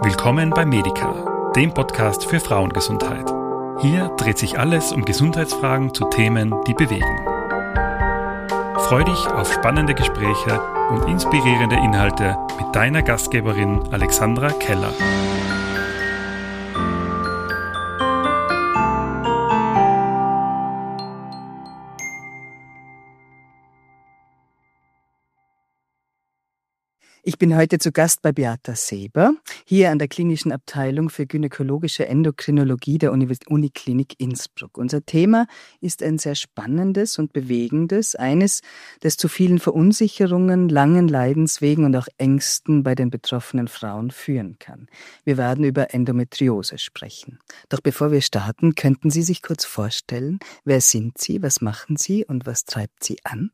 Willkommen bei Medica, dem Podcast für Frauengesundheit. Hier dreht sich alles um Gesundheitsfragen zu Themen, die bewegen. Freu dich auf spannende Gespräche und inspirierende Inhalte mit deiner Gastgeberin Alexandra Keller. Ich bin heute zu Gast bei Beata Seber, hier an der Klinischen Abteilung für gynäkologische Endokrinologie der Uniklinik Innsbruck. Unser Thema ist ein sehr spannendes und bewegendes, eines, das zu vielen Verunsicherungen, langen Leidenswegen und auch Ängsten bei den betroffenen Frauen führen kann. Wir werden über Endometriose sprechen. Doch bevor wir starten, könnten Sie sich kurz vorstellen, wer sind Sie, was machen Sie und was treibt Sie an?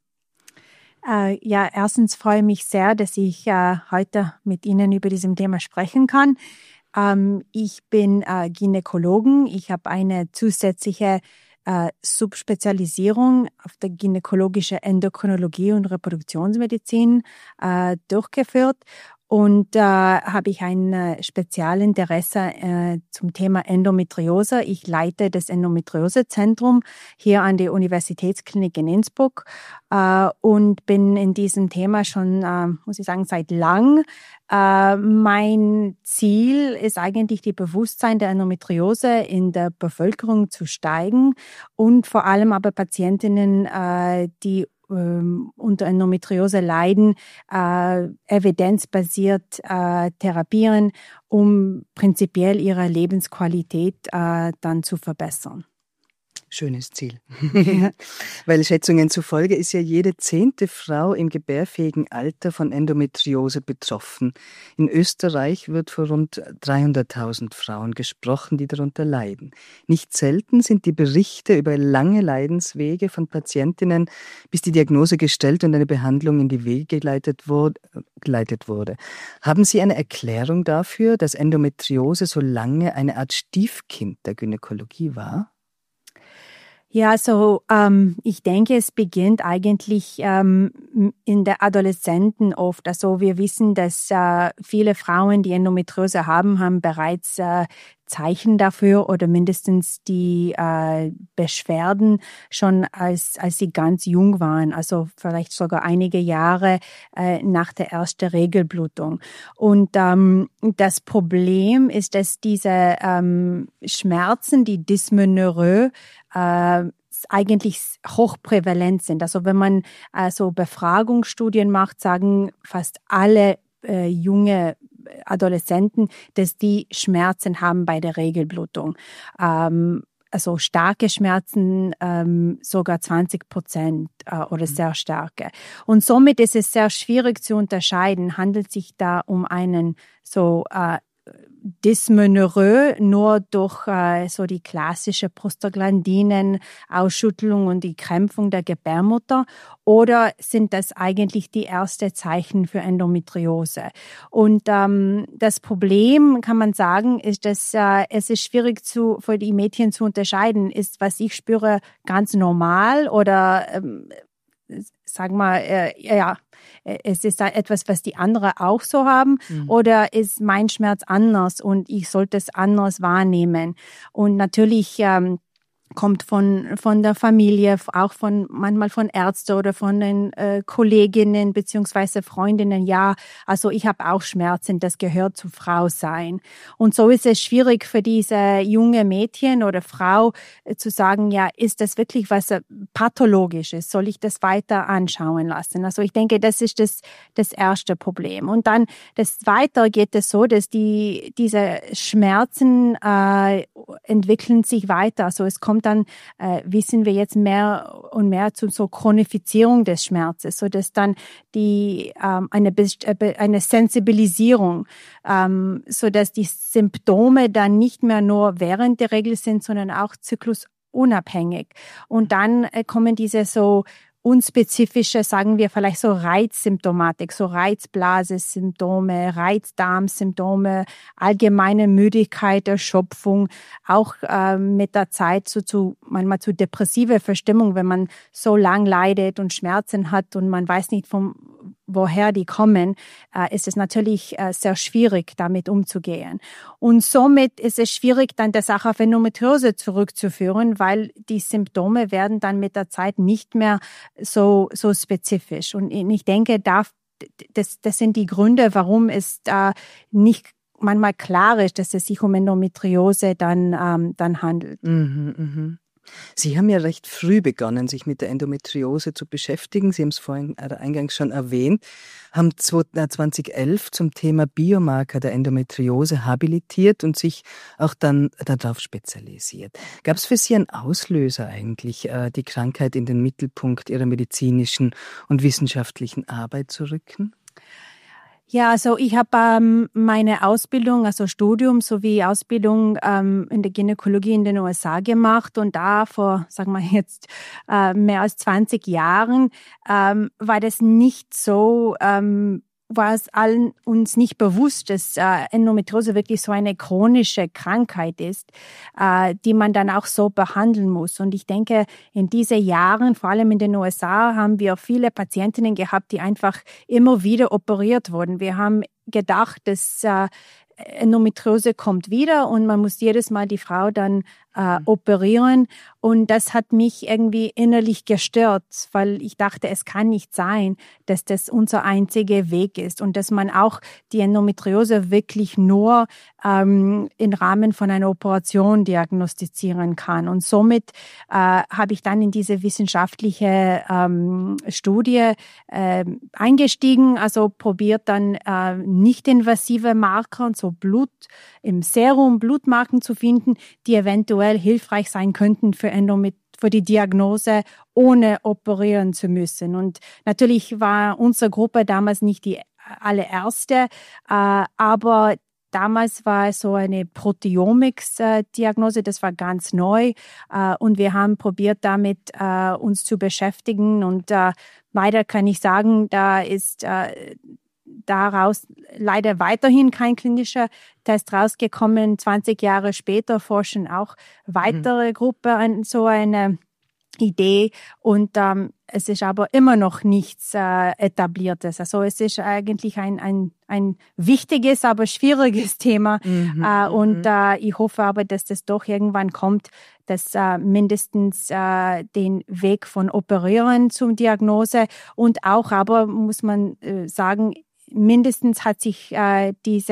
Erstens freue ich mich sehr, dass ich heute mit Ihnen über diesem Thema sprechen kann. Ich bin Gynäkologin. Ich habe eine zusätzliche Subspezialisierung auf der gynäkologische Endokrinologie und Reproduktionsmedizin durchgeführt. Und habe ich ein Spezialinteresse zum Thema Endometriose. Ich leite das Endometriosezentrum hier an der Universitätsklinik in Innsbruck und bin in diesem Thema schon, muss ich sagen, seit lang. Mein Ziel ist eigentlich, die Bewusstsein der Endometriose in der Bevölkerung zu steigen und vor allem aber Patientinnen, die unter Endometriose leiden, evidenzbasiert therapieren, um prinzipiell ihre Lebensqualität dann zu verbessern. Schönes Ziel. Weil Schätzungen zufolge ist ja jede 10. Frau im gebärfähigen Alter von Endometriose betroffen. In Österreich wird von rund 300.000 Frauen gesprochen, die darunter leiden. Nicht selten sind die Berichte über lange Leidenswege von Patientinnen, bis die Diagnose gestellt und eine Behandlung in die Wege geleitet wurde. Haben Sie eine Erklärung dafür, dass Endometriose so lange eine Art Stiefkind der Gynäkologie war? Ja, ich denke, es beginnt eigentlich in der Adoleszenten oft. Also wir wissen, dass viele Frauen, die Endometriose haben bereits Zeichen dafür oder mindestens die Beschwerden schon als sie ganz jung waren, also vielleicht sogar einige Jahre nach der ersten Regelblutung. Und das Problem ist, dass diese Schmerzen, die Dysmenorrhoe, eigentlich hochprävalent sind. Also wenn man so Befragungsstudien macht, sagen fast alle junge Adoleszenten, dass die Schmerzen haben bei der Regelblutung. Also starke Schmerzen, sogar 20% oder sehr starke. Und somit ist es sehr schwierig zu unterscheiden, handelt sich da um einen Dysmenorrhoe nur durch so die klassische Prostaglandinen-Ausschüttelung und die Krämpfung der Gebärmutter oder sind das eigentlich die ersten Zeichen für Endometriose? Und das Problem, kann man sagen, ist, dass es ist schwierig für die Mädchen zu unterscheiden, ist, was ich spüre, ganz normal oder es ist etwas, was die anderen auch so haben, oder ist mein Schmerz anders und ich sollte es anders wahrnehmen. Und natürlich kommt von der Familie, auch manchmal von Ärzten oder von den Kolleginnen beziehungsweise Freundinnen, ja, also ich habe auch Schmerzen, das gehört zu Frau sein. Und so ist es schwierig für diese junge Mädchen oder Frau zu sagen, ja, ist das wirklich was Pathologisches? Soll ich das weiter anschauen lassen? Also ich denke, das ist das erste Problem. Und dann das Zweite geht es so, dass diese Schmerzen entwickeln sich weiter. Also es kommt dann, wissen wir jetzt mehr und mehr zu so Chronifizierung des Schmerzes, so dass dann eine Sensibilisierung, so dass die Symptome dann nicht mehr nur während der Regel sind, sondern auch zyklusunabhängig. Und dann kommen diese so unspezifische, sagen wir vielleicht so Reizsymptomatik, so Reizblasesymptome, Reizdarmsymptome, allgemeine Müdigkeit, Erschöpfung, auch mit der Zeit manchmal zu depressive Verstimmung, wenn man so lang leidet und Schmerzen hat und man weiß nicht, woher die kommen, ist es natürlich sehr schwierig, damit umzugehen. Und somit ist es schwierig, dann das auch auf Endometriose zurückzuführen, weil die Symptome werden dann mit der Zeit nicht mehr so spezifisch. Und ich denke, das sind die Gründe, warum es nicht manchmal klar ist, dass es sich um Endometriose dann handelt. Sie haben ja recht früh begonnen, sich mit der Endometriose zu beschäftigen. Sie haben es vorhin eingangs schon erwähnt, haben 2011 zum Thema Biomarker der Endometriose habilitiert und sich auch dann darauf spezialisiert. Gab es für Sie einen Auslöser eigentlich, die Krankheit in den Mittelpunkt Ihrer medizinischen und wissenschaftlichen Arbeit zu rücken? Ja, also ich habe meine Ausbildung, also Studium sowie Ausbildung in der Gynäkologie in den USA gemacht und da vor, sagen wir jetzt, mehr als 20 Jahren war das nicht so, war es allen uns nicht bewusst, dass Endometriose wirklich so eine chronische Krankheit ist, die man dann auch so behandeln muss. Und ich denke, in diesen Jahren, vor allem in den USA, haben wir viele Patientinnen gehabt, die einfach immer wieder operiert wurden. Wir haben gedacht, dass Endometriose kommt wieder und man muss jedes Mal die Frau dann operieren. Und das hat mich irgendwie innerlich gestört, weil ich dachte, es kann nicht sein, dass das unser einziger Weg ist und dass man auch die Endometriose wirklich nur im Rahmen von einer Operation diagnostizieren kann. Und somit habe ich dann in diese wissenschaftliche Studie eingestiegen, also probiert dann nicht-invasive Marker und so Blut im Serum, Blutmarken zu finden, die eventuell hilfreich sein könnten für die Diagnose, ohne operieren zu müssen. Und natürlich war unsere Gruppe damals nicht die allererste, aber damals war es so eine Proteomics-Diagnose, das war ganz neu und wir haben probiert, damit uns zu beschäftigen. Und leider kann ich sagen, da ist daraus leider weiterhin kein klinischer Test rausgekommen. 20 Jahre später forschen auch weitere Gruppen an so eine Idee und es ist aber immer noch nichts Etabliertes. Also es ist eigentlich ein wichtiges, aber schwieriges Thema und ich hoffe aber, dass das doch irgendwann kommt, dass mindestens den Weg von Operieren zum Diagnose und auch aber, muss man sagen, mindestens hat sich es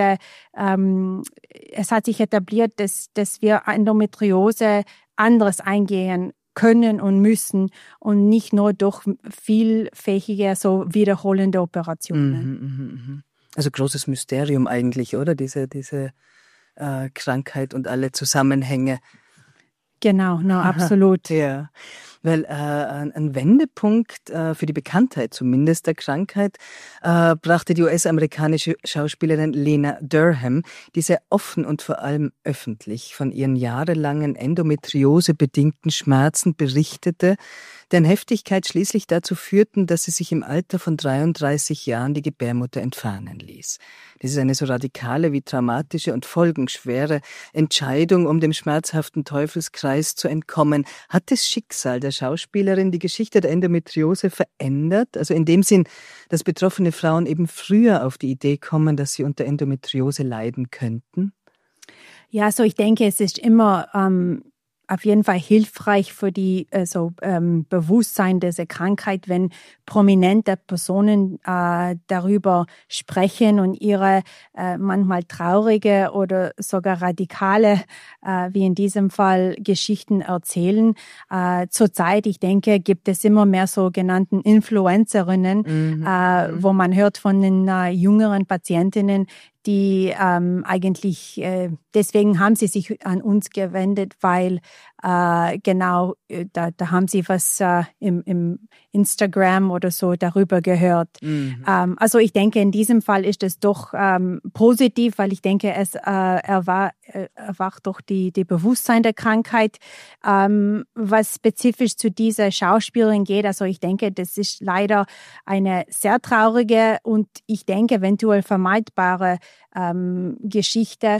hat sich etabliert, dass wir Endometriose anderes eingehen können und müssen und nicht nur durch vielfältige, so wiederholende Operationen. Also großes Mysterium eigentlich, oder? Diese Krankheit und alle Zusammenhänge. Genau, absolut. Ja, weil ein Wendepunkt für die Bekanntheit zumindest der Krankheit brachte die US-amerikanische Schauspielerin Lena Durham, die sehr offen und vor allem öffentlich von ihren jahrelangen endometriosebedingten Schmerzen berichtete, deren Heftigkeit schließlich dazu führten, dass sie sich im Alter von 33 Jahren die Gebärmutter entfernen ließ. Das ist eine so radikale wie dramatische und folgenschwere Entscheidung, um dem schmerzhaften Teufelskreis zu entkommen. Hat das Schicksal der Schauspielerin die Geschichte der Endometriose verändert? Also in dem Sinn, dass betroffene Frauen eben früher auf die Idee kommen, dass sie unter Endometriose leiden könnten? Ja, so ich denke, es ist immer auf jeden Fall hilfreich für die Bewusstsein dieser Krankheit, wenn prominente Personen darüber sprechen und ihre manchmal traurige oder sogar radikale, wie in diesem Fall, Geschichten erzählen. Zurzeit, ich denke, gibt es immer mehr sogenannten Influencerinnen, wo man hört von den jüngeren Patientinnen, die eigentlich, deswegen haben sie sich an uns gewendet, weil da haben sie was im Instagram oder so darüber gehört. Also ich denke, in diesem Fall ist es doch positiv, weil ich denke, es erwacht doch die Bewusstsein der Krankheit. Was spezifisch zu dieser Schauspielerin geht, also ich denke, das ist leider eine sehr traurige und ich denke eventuell vermeidbare Geschichte,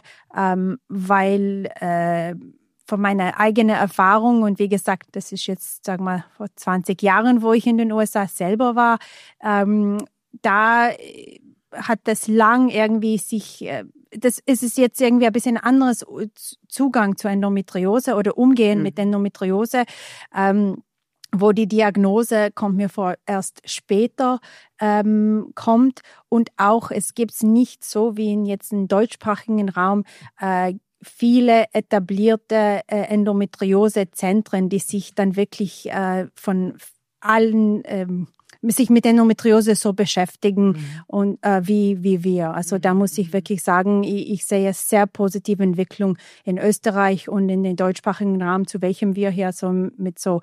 weil von meiner eigenen Erfahrung und wie gesagt, das ist jetzt, sagen wir, vor 20 Jahren, wo ich in den USA selber war, da hat das lang irgendwie sich, das ist es jetzt irgendwie ein bisschen anderes Zugang zur Endometriose oder Umgehen mit Endometriose, wo die Diagnose, kommt mir vor, erst später kommt. Und auch, es gibt es nicht so wie in jetzt im deutschsprachigen Raum viele etablierte Endometriose-Zentren, die sich dann wirklich von allen sich mit Endometriose so beschäftigen und wie wir. Also da muss ich wirklich sagen, ich sehe sehr positive Entwicklung in Österreich und in den deutschsprachigen Raum, zu welchem wir hier so mit so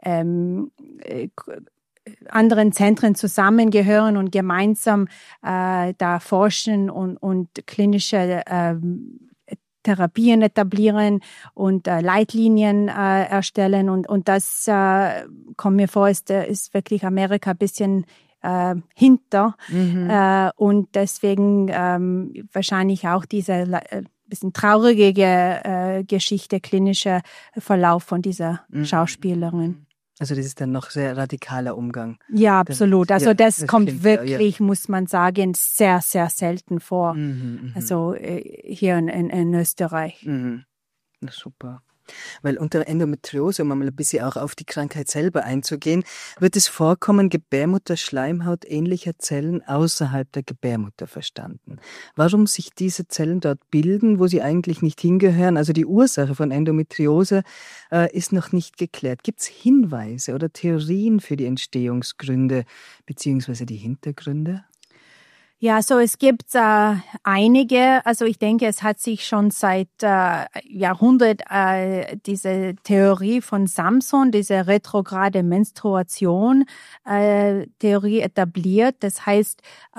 anderen Zentren zusammengehören und gemeinsam da forschen und klinische Therapien etablieren und Leitlinien erstellen und das kommt mir vor, ist wirklich Amerika ein bisschen hinter und deswegen wahrscheinlich auch diese bisschen traurige Geschichte, klinische Verlauf von dieser Schauspielerin. Also das ist dann noch sehr radikaler Umgang. Ja, absolut. Also das kommt wirklich, muss man sagen, sehr, sehr selten vor. Also hier in Österreich. Na, super. Weil unter Endometriose, um mal ein bisschen auch auf die Krankheit selber einzugehen, wird es vorkommen, Gebärmutterschleimhaut ähnlicher Zellen außerhalb der Gebärmutter verstanden. Warum sich diese Zellen dort bilden, wo sie eigentlich nicht hingehören, also die Ursache von Endometriose, ist noch nicht geklärt. Gibt es Hinweise oder Theorien für die Entstehungsgründe bzw. die Hintergründe? Ja, so es gibt einige, also ich denke, es hat sich schon seit Jahrhundert diese Theorie von Samson, diese retrograde Menstruation Theorie etabliert. Das heißt,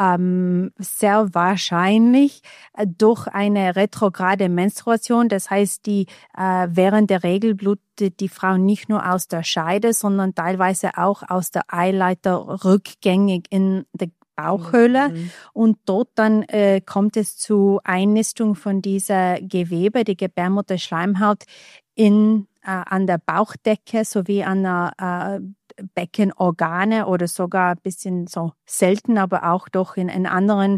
sehr wahrscheinlich durch eine retrograde Menstruation, das heißt, die während der Regelblut die Frau nicht nur aus der Scheide, sondern teilweise auch aus der Eileiter rückgängig in der Bauchhöhle und dort dann kommt es zu Einnistung von dieser Gewebe, die Gebärmutterschleimhaut an der Bauchdecke sowie an der Beckenorgane oder sogar ein bisschen so selten, aber auch doch in anderen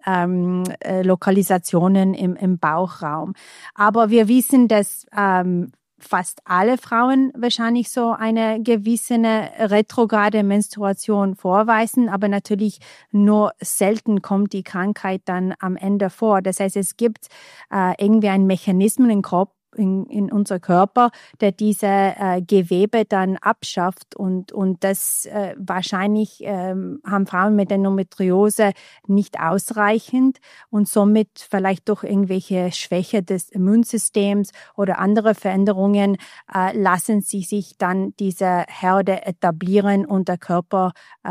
Lokalisationen im Bauchraum. Aber wir wissen, dass fast alle Frauen wahrscheinlich so eine gewisse retrograde Menstruation vorweisen, aber natürlich nur selten kommt die Krankheit dann am Ende vor. Das heißt, es gibt irgendwie einen Mechanismus in unser Körper, der diese Gewebe dann abschafft und das wahrscheinlich haben Frauen mit Endometriose nicht ausreichend und somit vielleicht durch irgendwelche Schwäche des Immunsystems oder andere Veränderungen lassen sie sich dann diese Herde etablieren und der Körper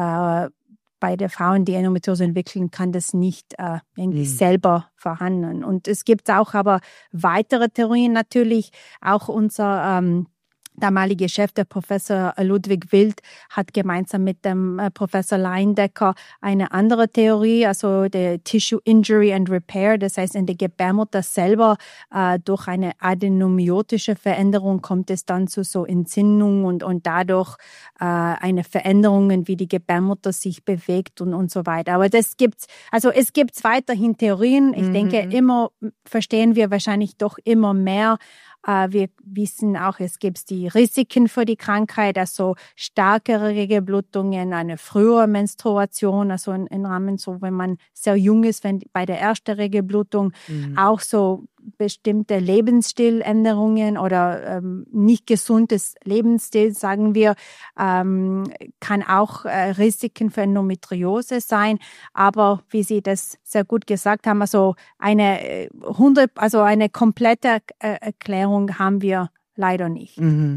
bei der Frauen, die Endometriose entwickeln, kann das nicht irgendwie selber verhandeln. Und es gibt auch aber weitere Theorien natürlich. Auch unser damaliger Chef, der Professor Ludwig Wild, hat gemeinsam mit dem Professor Leindecker eine andere Theorie, also der Tissue Injury and Repair. Das heißt, in der Gebärmutter selber durch eine adenomyotische Veränderung kommt es dann zu so Entzündung und dadurch eine Veränderung, wie die Gebärmutter sich bewegt und so weiter. Aber es gibt weiterhin Theorien. Ich denke, immer verstehen wir wahrscheinlich doch immer mehr. Wir wissen auch, es gibt die Risiken für die Krankheit, also starkere Regelblutungen, eine frühere Menstruation, also im Rahmen so, wenn man sehr jung ist, wenn bei der ersten Regelblutung auch so bestimmte Lebensstiländerungen oder nicht gesundes Lebensstil, sagen wir, kann auch Risiken für Endometriose sein. Aber wie Sie das sehr gut gesagt haben, also eine komplette Erklärung haben wir leider nicht.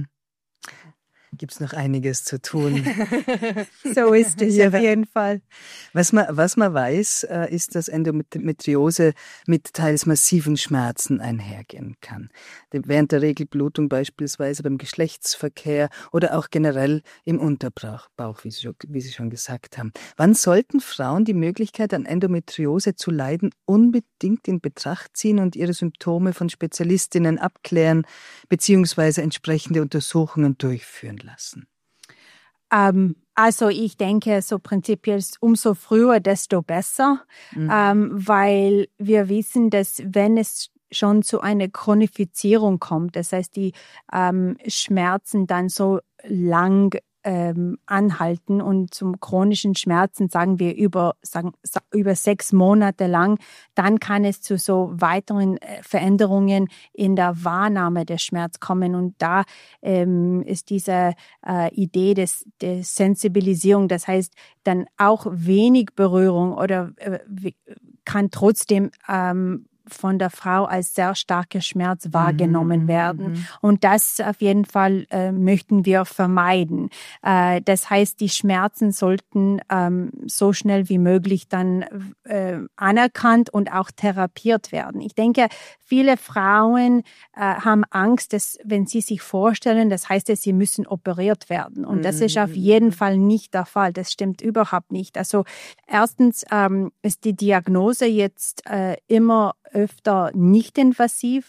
Gibt es noch einiges zu tun. So ist es auf jeden Fall. Was man weiß, ist, dass Endometriose mit teils massiven Schmerzen einhergehen kann. Während der Regelblutung beispielsweise, beim Geschlechtsverkehr oder auch generell im Unterbauch, wie Sie schon gesagt haben. Wann sollten Frauen die Möglichkeit, an Endometriose zu leiden, unbedingt in Betracht ziehen und ihre Symptome von Spezialistinnen abklären bzw. entsprechende Untersuchungen durchführen lassen? Also ich denke, so prinzipiell umso früher, desto besser, weil wir wissen, dass wenn es schon zu einer Chronifizierung kommt, das heißt, die Schmerzen dann so lang anhalten und zum chronischen Schmerzen sagen wir über 6 Monate lang, dann kann es zu so weiteren Veränderungen in der Wahrnahme des Schmerz kommen. Und da ist diese Idee der Sensibilisierung, das heißt dann auch wenig Berührung oder kann trotzdem von der Frau als sehr starker Schmerz wahrgenommen werden. Und das auf jeden Fall möchten wir vermeiden. Das heißt, die Schmerzen sollten so schnell wie möglich dann anerkannt und auch therapiert werden. Ich denke, viele Frauen haben Angst, dass, wenn sie sich vorstellen, das heißt, dass sie müssen operiert werden. Und das ist auf jeden Fall nicht der Fall. Das stimmt überhaupt nicht. Also erstens ist die Diagnose jetzt immer öfter nicht invasiv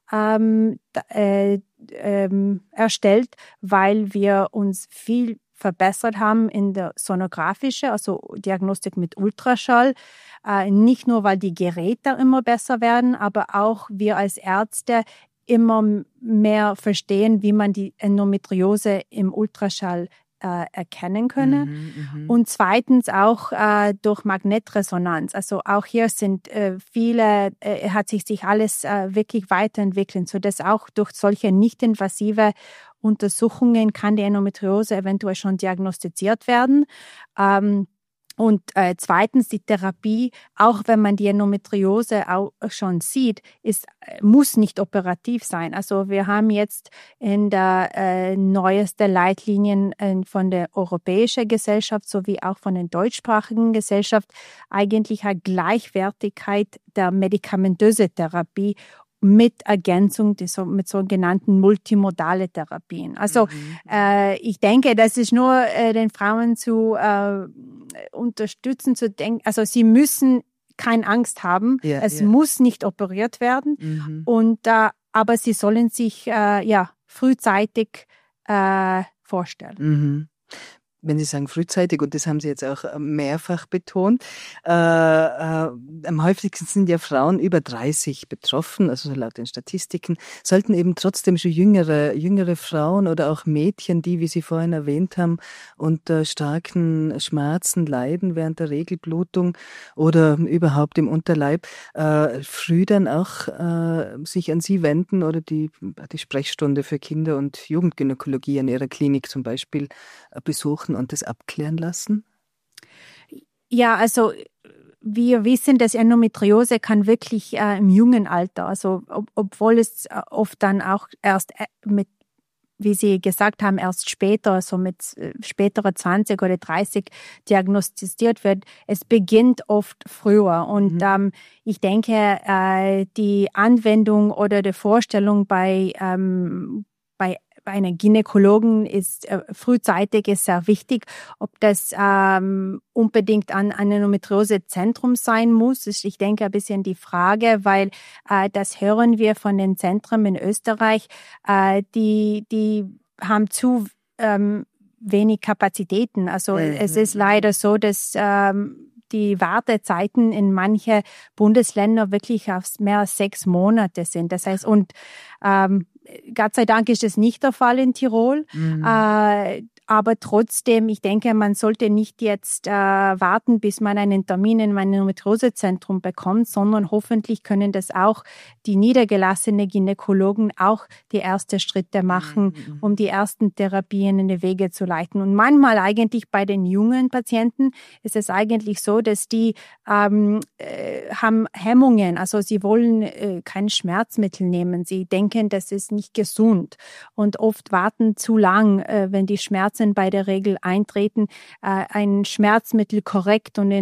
erstellt, weil wir uns viel verbessert haben in der sonografischen, also Diagnostik mit Ultraschall. Nicht nur, weil die Geräte immer besser werden, aber auch wir als Ärzte immer mehr verstehen, wie man die Endometriose im Ultraschall erkennen könne. Und zweitens auch durch Magnetresonanz. Also auch hier sind hat sich alles wirklich weiterentwickelt, sodass auch durch solche nicht invasive Untersuchungen kann die Endometriose eventuell schon diagnostiziert werden. Und zweitens die Therapie, auch wenn man die Endometriose auch schon sieht, muss nicht operativ sein. Also wir haben jetzt in der neuesten Leitlinien von der Europäischen Gesellschaft sowie auch von der deutschsprachigen Gesellschaft eigentlich eine Gleichwertigkeit der medikamentösen Therapie mit Ergänzung mit sogenannten multimodale Therapien. Also ich denke, das ist nur den Frauen zu unterstützen, zu denken. Also sie müssen keine Angst haben. Es muss nicht operiert werden. Und aber sie sollen sich frühzeitig vorstellen. Wenn Sie sagen frühzeitig, und das haben Sie jetzt auch mehrfach betont, am häufigsten sind ja Frauen über 30 betroffen, also laut den Statistiken, sollten eben trotzdem schon jüngere Frauen oder auch Mädchen, die, wie Sie vorhin erwähnt haben, unter starken Schmerzen leiden während der Regelblutung oder überhaupt im Unterleib, früh dann auch sich an Sie wenden oder die Sprechstunde für Kinder- und Jugendgynäkologie an Ihrer Klinik zum Beispiel besuchen und das abklären lassen? Ja, also wir wissen, dass Endometriose kann wirklich im jungen Alter, also obwohl es oft dann auch erst mit, wie Sie gesagt haben, erst später, so mit späterer 20 oder 30 diagnostiziert wird, es beginnt oft früher. Und ich denke, die Anwendung oder die Vorstellung bei einer Gynäkologin ist frühzeitig ist sehr wichtig. Ob das unbedingt an ein Endometriose-Zentrum sein muss, ist, ich denke, ein bisschen die Frage, weil das hören wir von den Zentren in Österreich, die haben zu wenig Kapazitäten. Also es ist leider so, dass die Wartezeiten in manche Bundesländer wirklich auf mehr als 6 Monate sind. Das heißt, und Gott sei Dank ist es nicht der Fall in Tirol. Aber trotzdem, ich denke, man sollte nicht jetzt warten, bis man einen Termin in einem Endometriosezentrum bekommt, sondern hoffentlich können das auch die niedergelassenen Gynäkologen auch die ersten Schritte machen, um die ersten Therapien in die Wege zu leiten. Und manchmal eigentlich bei den jungen Patienten ist es eigentlich so, dass die haben Hemmungen, also sie wollen kein Schmerzmittel nehmen. Sie denken, das ist nicht gesund und oft warten zu lang, wenn die Schmerzen bei der Regel eintreten, ein Schmerzmittel korrekt und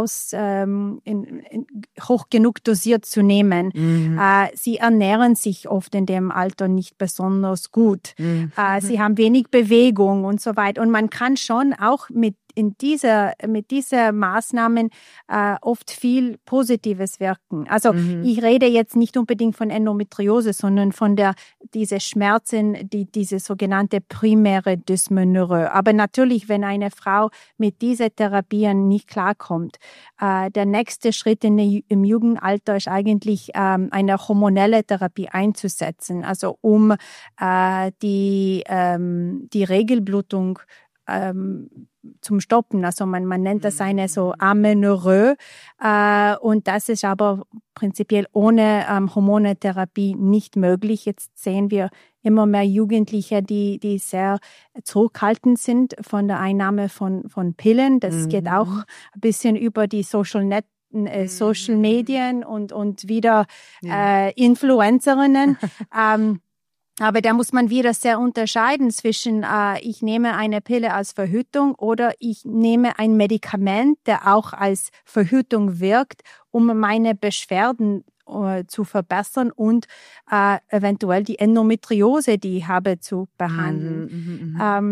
hoch genug dosiert zu nehmen. Sie ernähren sich oft in dem Alter nicht besonders gut. Sie haben wenig Bewegung und so weiter. Und man kann schon auch mit mit dieser Maßnahmen oft viel Positives wirken. Also ich rede jetzt nicht unbedingt von Endometriose, sondern von diese Schmerzen, diese sogenannte primäre Dysmenorrhoe. Aber natürlich, wenn eine Frau mit dieser Therapien nicht klarkommt, der nächste Schritt im Jugendalter ist eigentlich eine hormonelle Therapie einzusetzen, also um die Regelblutung zum Stoppen. Also man nennt das eine so Amenorrhoe, und das ist aber prinzipiell ohne Hormonetherapie nicht möglich. Jetzt sehen wir immer mehr Jugendliche, die sehr zurückhaltend sind von der Einnahme von Pillen. Das geht auch ein bisschen über die Social Medien und wieder Influencerinnen. Aber da muss man wieder sehr unterscheiden zwischen, ich nehme eine Pille als Verhütung oder ich nehme ein Medikament, der auch als Verhütung wirkt, um meine Beschwerden zu verbessern und eventuell die Endometriose, die ich habe, zu behandeln.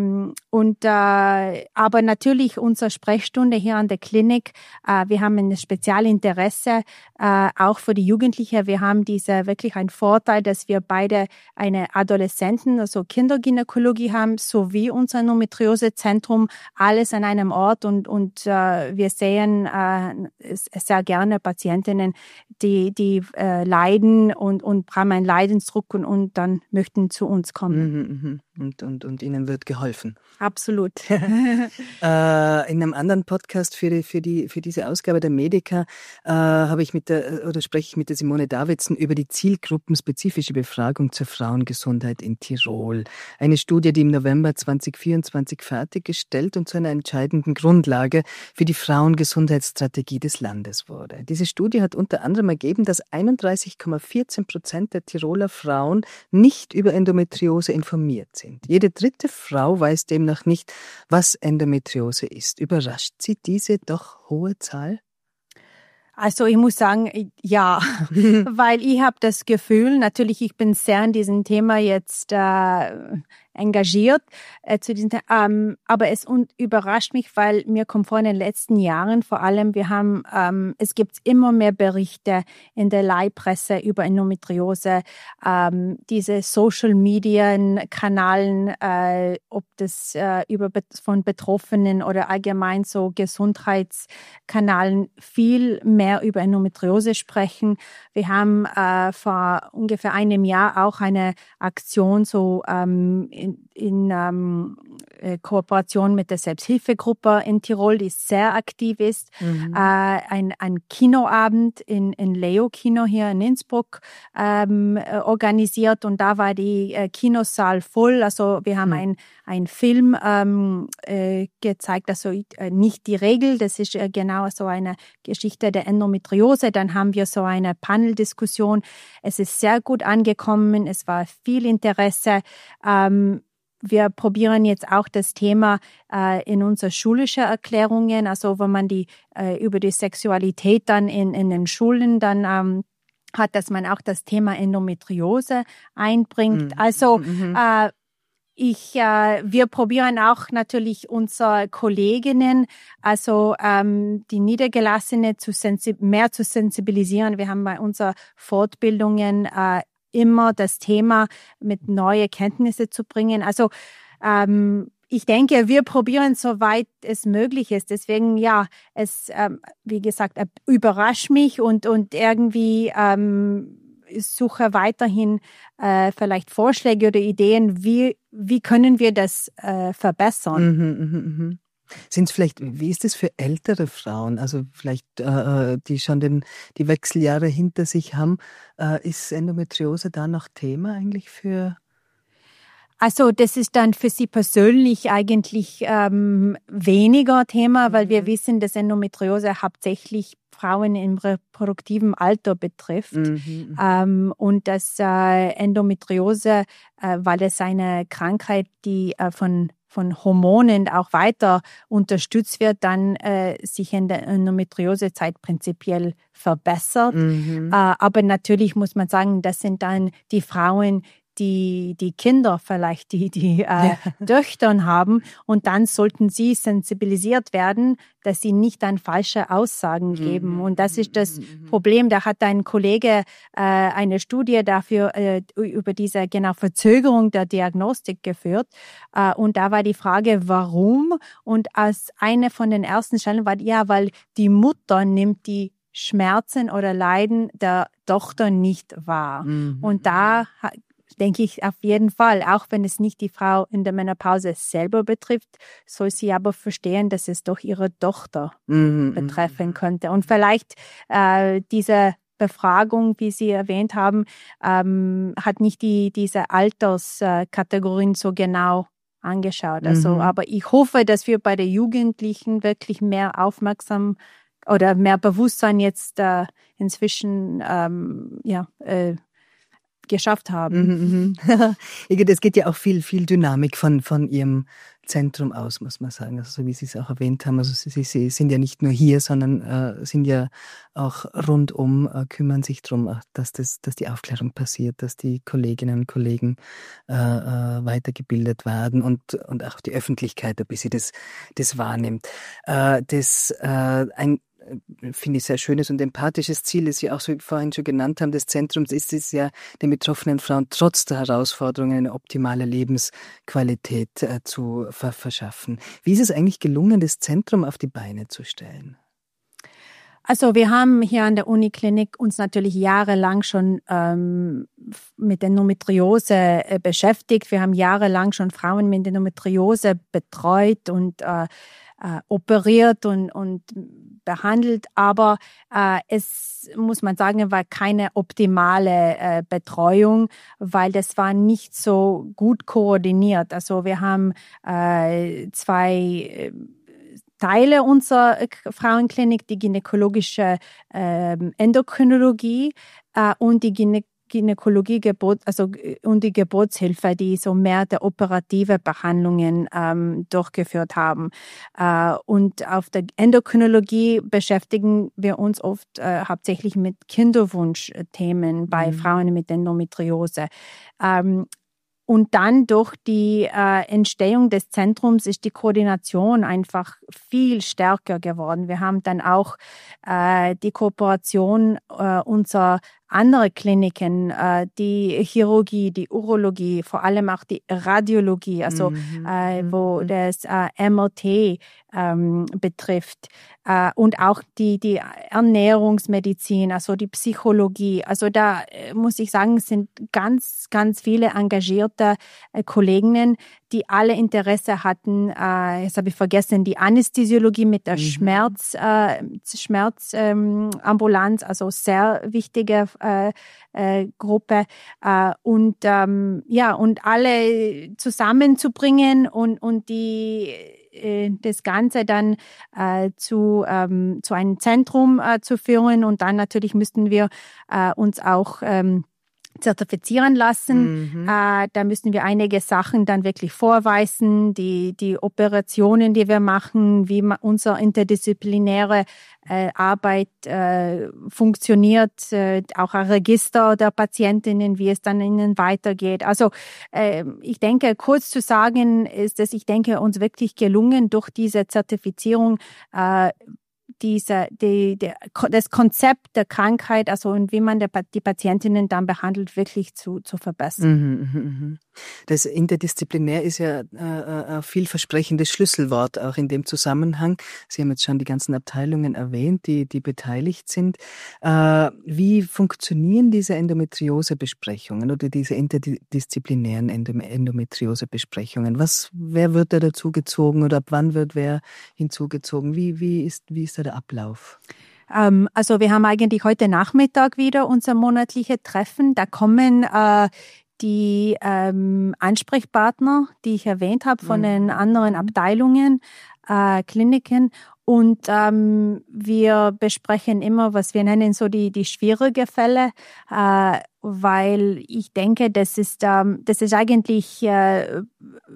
Aber natürlich unsere Sprechstunde hier an der Klinik, wir haben ein Spezialinteresse auch für die Jugendlichen. Wir haben wirklich einen Vorteil, dass wir beide eine Adoleszenten, also Kindergynäkologie haben, sowie unser Endometriosezentrum, alles an einem Ort und wir sehen sehr gerne Patientinnen, die leiden und haben einen Leidensdruck und dann möchten zu uns kommen. Und ihnen wird geholfen. Absolut. In einem anderen Podcast für diese Ausgabe der Medica spreche ich mit der Simone Davidsen über die zielgruppenspezifische Befragung zur Frauengesundheit in Tirol. Eine Studie, die im November 2024 fertiggestellt und zu einer entscheidenden Grundlage für die Frauengesundheitsstrategie des Landes wurde. Diese Studie hat unter anderem ergeben, dass 31,14% der Tiroler Frauen nicht über Endometriose informiert sind. Jede dritte Frau weiß demnach nicht, was Endometriose ist. Überrascht Sie diese doch hohe Zahl? Also ich muss sagen, ja, weil ich habe das Gefühl, natürlich, ich bin sehr in diesem Thema jetzt engagiert, aber es überrascht mich, weil mir kommt vor in den letzten Jahren vor allem, es gibt immer mehr Berichte in der Leihpresse über Endometriose, diese Social-Media-Kanalen, ob das von Betroffenen oder allgemein so Gesundheitskanalen viel mehr über Endometriose sprechen. Wir haben vor ungefähr einem Jahr auch eine Aktion so in Kooperation mit der Selbsthilfegruppe in Tirol, die sehr aktiv ist, ein Kinoabend in Leo Kino hier in Innsbruck organisiert und da war die Kinosaal voll. Also wir haben einen Film gezeigt, also nicht die Regel, das ist genau so eine Geschichte der Endometriose. Dann haben wir so eine Paneldiskussion. Es ist sehr gut angekommen, es war viel Interesse. Wir probieren jetzt auch das Thema in unsere schulischen Erklärungen, also wenn man über die Sexualität dann in den Schulen dann hat, dass man auch das Thema Endometriose einbringt. Also wir probieren auch natürlich unsere Kolleginnen, also die Niedergelassene mehr zu sensibilisieren. Wir haben bei unseren Fortbildungen immer das Thema mit neue Kenntnisse zu bringen. Also ich denke, wir probieren, soweit es möglich ist. Deswegen, ja, es, wie gesagt, überrascht mich und irgendwie suche weiterhin vielleicht Vorschläge oder Ideen, wie können wir das verbessern. Sind es vielleicht, wie ist es für ältere Frauen, also vielleicht die schon die Wechseljahre hinter sich haben, ist Endometriose da noch Thema eigentlich für? Also das ist dann für Sie persönlich eigentlich weniger Thema, weil wir wissen, dass Endometriose hauptsächlich Frauen im reproduktiven Alter betrifft und dass Endometriose, weil es eine Krankheit, die von Hormonen auch weiter unterstützt wird, dann sich in der Endometriosezeit prinzipiell verbessert. Aber natürlich muss man sagen, das sind dann die Frauen, die Kinder vielleicht, die Töchter haben. Und dann sollten sie sensibilisiert werden, dass sie nicht dann falsche Aussagen geben. Und das ist das Problem. Da hat ein Kollege eine Studie dafür über diese Verzögerung der Diagnostik geführt. Und da war die Frage, warum? Und als eine von den ersten Stellen war, weil die Mutter nimmt die Schmerzen oder Leiden der Tochter nicht wahr. Und da denke ich auf jeden Fall, auch wenn es nicht die Frau in der Menopause selber betrifft, soll sie aber verstehen, dass es doch ihre Tochter betreffen könnte. Und vielleicht diese Befragung, wie Sie erwähnt haben, hat nicht diese Alterskategorien so genau angeschaut. Also, aber ich hoffe, dass wir bei den Jugendlichen wirklich mehr oder mehr Bewusstsein jetzt inzwischen geschafft haben. Es geht ja auch viel Dynamik von Ihrem Zentrum aus, muss man sagen. Also so wie Sie es auch erwähnt haben, also Sie sind ja nicht nur hier, sondern sind ja auch rundum, kümmern sich darum, dass die Aufklärung passiert, dass die Kolleginnen und Kollegen weitergebildet werden und auch die Öffentlichkeit ein bisschen das wahrnimmt. Ein finde ich sehr schönes und empathisches Ziel ist ja auch, so wie wir vorhin schon genannt haben, des Zentrums ist es ja, den betroffenen Frauen trotz der Herausforderungen eine optimale Lebensqualität zu verschaffen. Wie ist es eigentlich gelungen, das Zentrum auf die Beine zu stellen? Also wir haben hier an der Uniklinik uns natürlich jahrelang schon mit Endometriose beschäftigt. Wir haben jahrelang schon Frauen mit Endometriose betreut und operiert und behandelt, aber es, muss man sagen, war keine optimale Betreuung, weil das war nicht so gut koordiniert. Also wir haben zwei Teile unserer Frauenklinik, die gynäkologische Endokrinologie und die Gynäkologie, und die Geburtshilfe, die so mehr der operative Behandlungen durchgeführt haben. Und auf der Endokrinologie beschäftigen wir uns oft hauptsächlich mit Kinderwunschthemen bei Frauen mit Endometriose. Und dann durch die Entstehung des Zentrums ist die Koordination einfach viel stärker geworden. Wir haben dann auch die Kooperation unserer andere Kliniken, die Chirurgie, die Urologie, vor allem auch die Radiologie, also wo das MRT betrifft und auch die Ernährungsmedizin, also die Psychologie. Also da muss ich sagen, sind ganz, ganz viele engagierte Kolleginnen, die alle Interesse hatten. Jetzt habe ich vergessen, die Anästhesiologie mit der Schmerzambulanz, also sehr wichtige Gruppe und alle zusammenzubringen und das Ganze dann zu einem Zentrum zu führen. Und dann natürlich müssten wir uns auch zertifizieren lassen. Da müssen wir einige Sachen dann wirklich vorweisen, die Operationen, die wir machen, wie unsere interdisziplinäre Arbeit funktioniert, auch ein Register der Patientinnen, wie es dann ihnen weitergeht. Also ich denke, kurz zu sagen, ist es, ich denke, uns wirklich gelungen, durch diese Zertifizierung das Konzept der Krankheit, also und wie man die Patientinnen dann behandelt, wirklich zu verbessern. Das interdisziplinär ist ja ein vielversprechendes Schlüsselwort auch in dem Zusammenhang. Sie haben jetzt schon die ganzen Abteilungen erwähnt, die beteiligt sind. Wie funktionieren diese Endometriose-Besprechungen oder diese interdisziplinären Endometriose-Besprechungen? Wer wird da dazugezogen oder ab wann wird wer hinzugezogen? Wie ist da der Ablauf? Also wir haben eigentlich heute Nachmittag wieder unser monatliches Treffen. Da kommen die Ansprechpartner, die ich erwähnt habe, von den anderen Abteilungen, Kliniken. Und wir besprechen immer, was wir nennen, so die schwierigen Fälle, weil ich denke, das ist eigentlich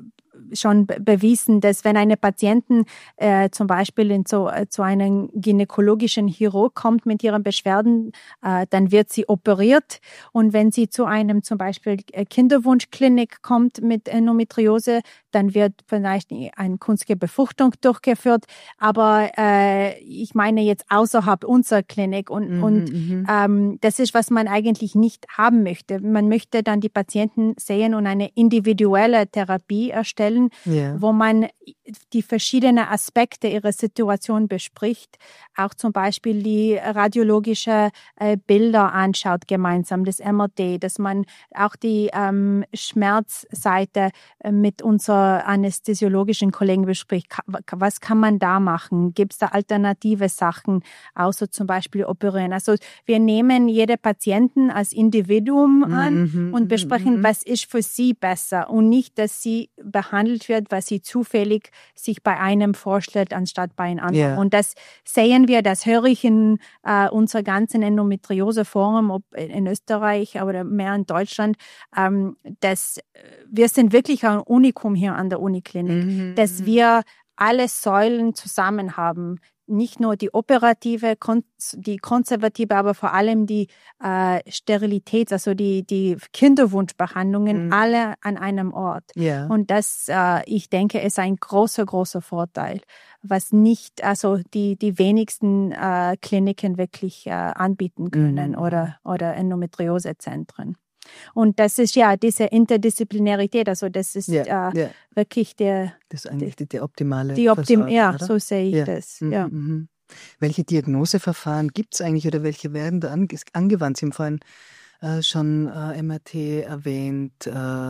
schon bewiesen, dass wenn eine Patientin zum Beispiel zu einem gynäkologischen Chirurg kommt mit ihren Beschwerden, dann wird sie operiert. Und wenn sie zu einem zum Beispiel Kinderwunschklinik kommt mit Endometriose, dann wird vielleicht eine künstliche Befruchtung durchgeführt. Aber ich meine jetzt außerhalb unserer Klinik. Und das ist, was man eigentlich nicht haben möchte. Man möchte dann die Patienten sehen und eine individuelle Therapie erstellen, wo man die verschiedenen Aspekte ihrer Situation bespricht, auch zum Beispiel die radiologische Bilder anschaut gemeinsam, das MRT, dass man auch die Schmerzseite mit unserer anästhesiologischen Kollegen bespricht. Was kann man da machen? Gibt es da alternative Sachen, außer zum Beispiel operieren? Also wir nehmen jede Patienten als Individuum an und besprechen, was ist für sie besser und nicht, dass sie behandelt wird, was sie zufällig sich bei einem vorstellt, anstatt bei einem anderen. Und das sehen wir, das höre ich in unserer ganzen Endometriose-Forum, ob in Österreich oder mehr in Deutschland, dass wir sind wirklich ein Unikum hier an der Uniklinik, dass wir alle Säulen zusammen haben. Nicht nur die operative, die konservative, aber vor allem die Sterilität, also die Kinderwunschbehandlungen, alle an einem Ort. Und das, ich denke, ist ein großer, großer Vorteil, was nicht, also die wenigsten Kliniken wirklich anbieten können oder Endometriosezentren. Und das ist ja diese Interdisziplinarität, also das ist wirklich das ist eigentlich die optimale Versorgung, so sehe ich das. Ja. Welche Diagnoseverfahren gibt es eigentlich oder welche werden da angewandt? Sie haben vorhin schon MRT erwähnt,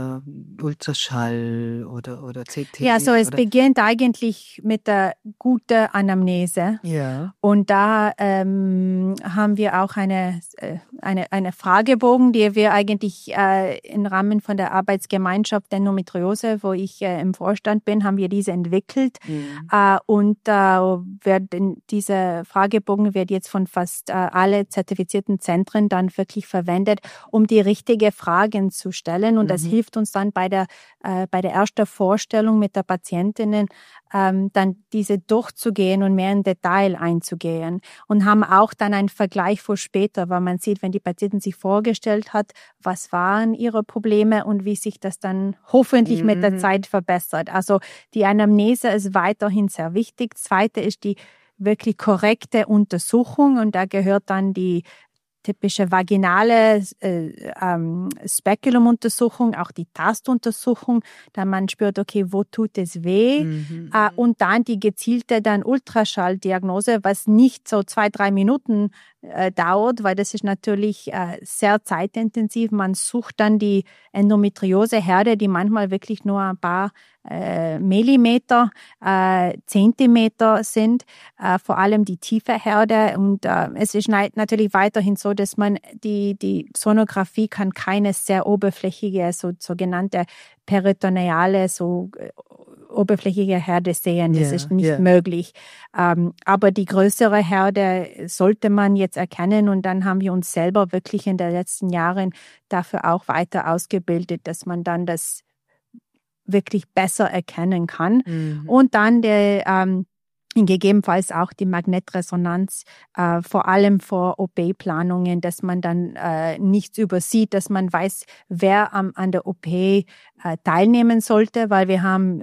Ultraschall oder CT. Ja, also es beginnt eigentlich mit der guten Anamnese. Und da haben wir auch eine Fragebogen, die wir eigentlich im Rahmen von der Arbeitsgemeinschaft Endometriose, wo ich im Vorstand bin, haben wir diese entwickelt. Dieser Fragebogen wird jetzt von fast alle zertifizierten Zentren dann wirklich verwendet, um die richtigen Fragen zu stellen. Und das hilft uns dann bei der ersten Vorstellung mit der Patientinnen, dann diese durchzugehen und mehr in Detail einzugehen. Und haben auch dann einen Vergleich für später, weil man sieht, wenn die Patientin sich vorgestellt hat, was waren ihre Probleme und wie sich das dann hoffentlich mit der Zeit verbessert. Also die Anamnese ist weiterhin sehr wichtig. Zweite ist die wirklich korrekte Untersuchung und da gehört dann die typische vaginale Speculum-Untersuchung, auch die Tastuntersuchung, da man spürt, okay, wo tut es weh? Und dann die gezielte dann Ultraschalldiagnose, was nicht so 2-3 Minuten dauert, weil das ist natürlich sehr zeitintensiv. Man sucht dann die Endometrioseherde, die manchmal wirklich nur ein paar Millimeter, Zentimeter sind, vor allem die tiefe Herde. Und es ist natürlich weiterhin so, dass man die Sonographie kann keine sehr oberflächige, sogenannte peritoneale, oberflächige Herde sehen. Das ist nicht möglich. Aber die größere Herde sollte man jetzt erkennen und dann haben wir uns selber wirklich in den letzten Jahren dafür auch weiter ausgebildet, dass man dann das wirklich besser erkennen kann. Und dann gegebenenfalls auch die Magnetresonanz, vor allem vor OP-Planungen, dass man dann nichts übersieht, dass man weiß, wer an der OP teilnehmen sollte, weil wir haben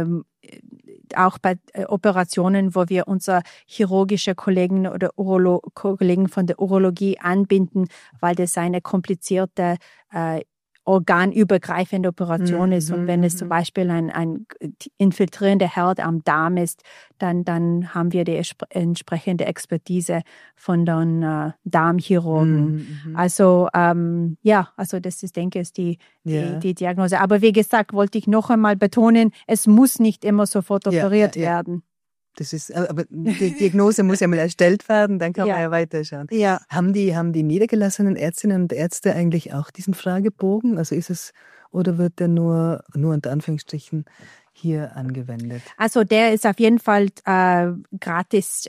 auch bei Operationen, wo wir unsere chirurgische Kollegen oder Kollegen von der Urologie anbinden, weil das eine komplizierte organübergreifende Operation ist. Und wenn es zum Beispiel ein infiltrierender Herd am Darm ist, dann haben wir die entsprechende Expertise von den Darmchirurgen. Also also das ist, denke ich, die Diagnose. Aber wie gesagt, wollte ich noch einmal betonen, es muss nicht immer sofort operiert werden. Das ist, aber die Diagnose muss ja mal erstellt werden, dann kann man ja weiterschauen. Haben die niedergelassenen Ärztinnen und Ärzte eigentlich auch diesen Fragebogen? Also ist es, oder wird der nur unter Anführungsstrichen hier angewendet? Also der ist auf jeden Fall gratis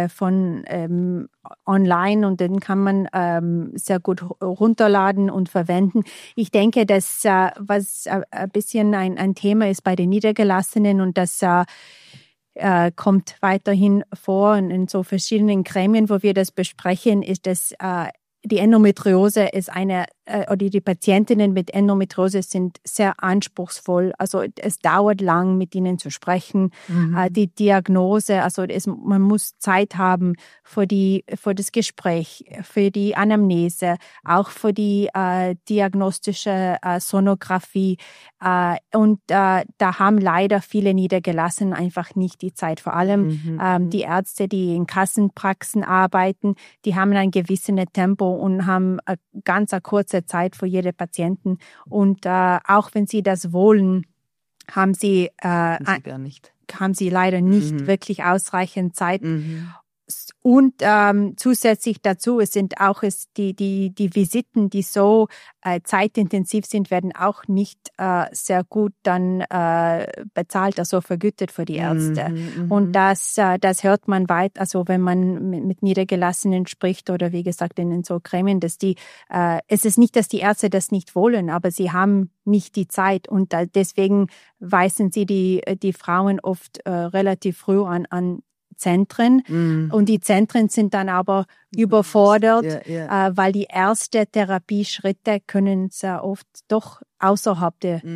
von online und den kann man sehr gut runterladen und verwenden. Ich denke, dass was ein bisschen ein Thema ist bei den Niedergelassenen und das kommt weiterhin vor in so verschiedenen Gremien, wo wir das besprechen, ist, dass die Endometriose ist oder die Patientinnen mit Endometriose sind sehr anspruchsvoll. Also es dauert lang, mit ihnen zu sprechen. Die Diagnose, also man muss Zeit haben für das Gespräch, für die Anamnese, auch für die diagnostische Sonographie. Und da haben leider viele Niedergelassene einfach nicht die Zeit. Vor allem die Ärzte, die in Kassenpraxen arbeiten, die haben ein gewisses Tempo und haben ganz eine kurze Zeit für jede Patienten. Und auch wenn sie das wollen, haben sie gar nicht. Haben sie leider nicht wirklich ausreichend Zeit. Und zusätzlich dazu, es sind auch die Visiten, die so zeitintensiv sind, werden auch nicht sehr gut dann bezahlt, also vergütet für die Ärzte. Und das hört man weit, also wenn man mit Niedergelassenen spricht oder wie gesagt in so Gremien, dass es ist nicht, dass die Ärzte das nicht wollen, aber sie haben nicht die Zeit und deswegen weisen sie die Frauen oft relativ früh an Zentren und die Zentren sind dann aber überfordert, weil die erste Therapieschritte können sehr oft doch außerhalb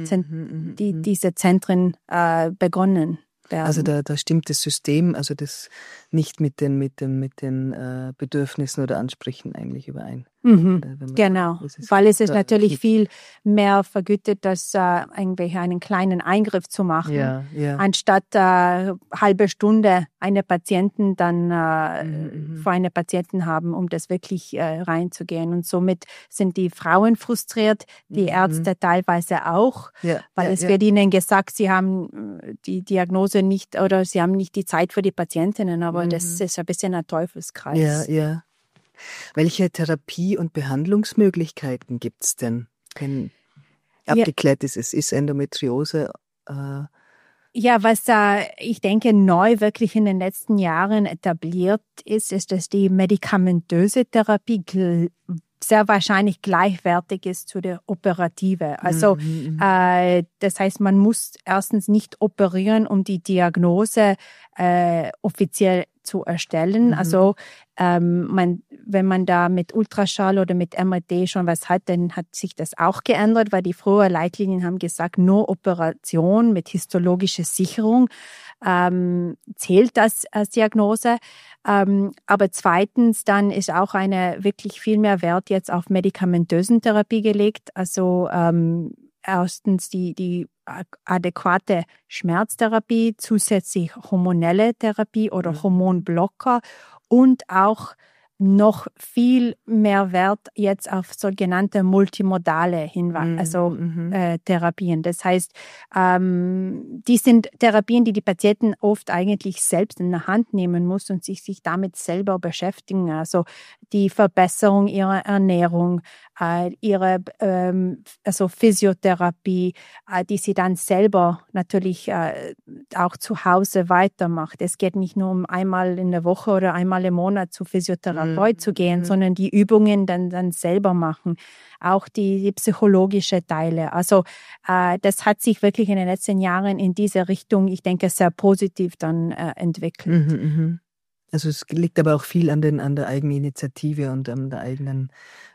dieser Zentren begonnen werden. Also da stimmt das System, also das nicht mit den Bedürfnissen oder Ansprüchen eigentlich überein. Genau, weil es ist natürlich viel mehr vergütet, als irgendwie einen kleinen Eingriff zu machen, anstatt halbe Stunde eine Patienten dann für eine Patienten haben, um das wirklich reinzugehen. Und somit sind die Frauen frustriert, die Ärzte teilweise auch, weil es wird ihnen gesagt, sie haben die Diagnose nicht oder sie haben nicht die Zeit für die Patientinnen, aber das ist ein bisschen ein Teufelskreis. Ja. Welche Therapie- und Behandlungsmöglichkeiten gibt es denn, wenn abgeklärt ist, es ist Endometriose? Ja, was ich denke neu wirklich in den letzten Jahren etabliert ist, dass die medikamentöse Therapie sehr wahrscheinlich gleichwertig ist zu der operative. Also das heißt, man muss erstens nicht operieren, um die Diagnose offiziell zu erstellen. Also wenn man da mit Ultraschall oder mit MRT schon was hat, dann hat sich das auch geändert, weil die früheren Leitlinien haben gesagt, nur Operation mit histologischer Sicherung zählt das als Diagnose. Aber zweitens dann ist auch wirklich viel mehr Wert jetzt auf medikamentösen Therapie gelegt. Also erstens die adäquate Schmerztherapie, zusätzlich hormonelle Therapie oder Hormonblocker und auch noch viel mehr Wert jetzt auf sogenannte multimodale Therapien. Das heißt, die sind Therapien, die Patienten oft eigentlich selbst in der Hand nehmen muss und sich damit selber beschäftigen. Also die Verbesserung ihrer Ernährung, ihre Physiotherapie, die sie dann selber natürlich auch zu Hause weitermacht. Es geht nicht nur um einmal in der Woche oder einmal im Monat zu Physiotherapeut zu gehen, sondern die Übungen dann selber machen. Auch die psychologische Teile. Also das hat sich wirklich in den letzten Jahren in diese Richtung, ich denke, sehr positiv dann entwickelt. Also es liegt aber auch viel an der eigenen Initiative und an der eigenen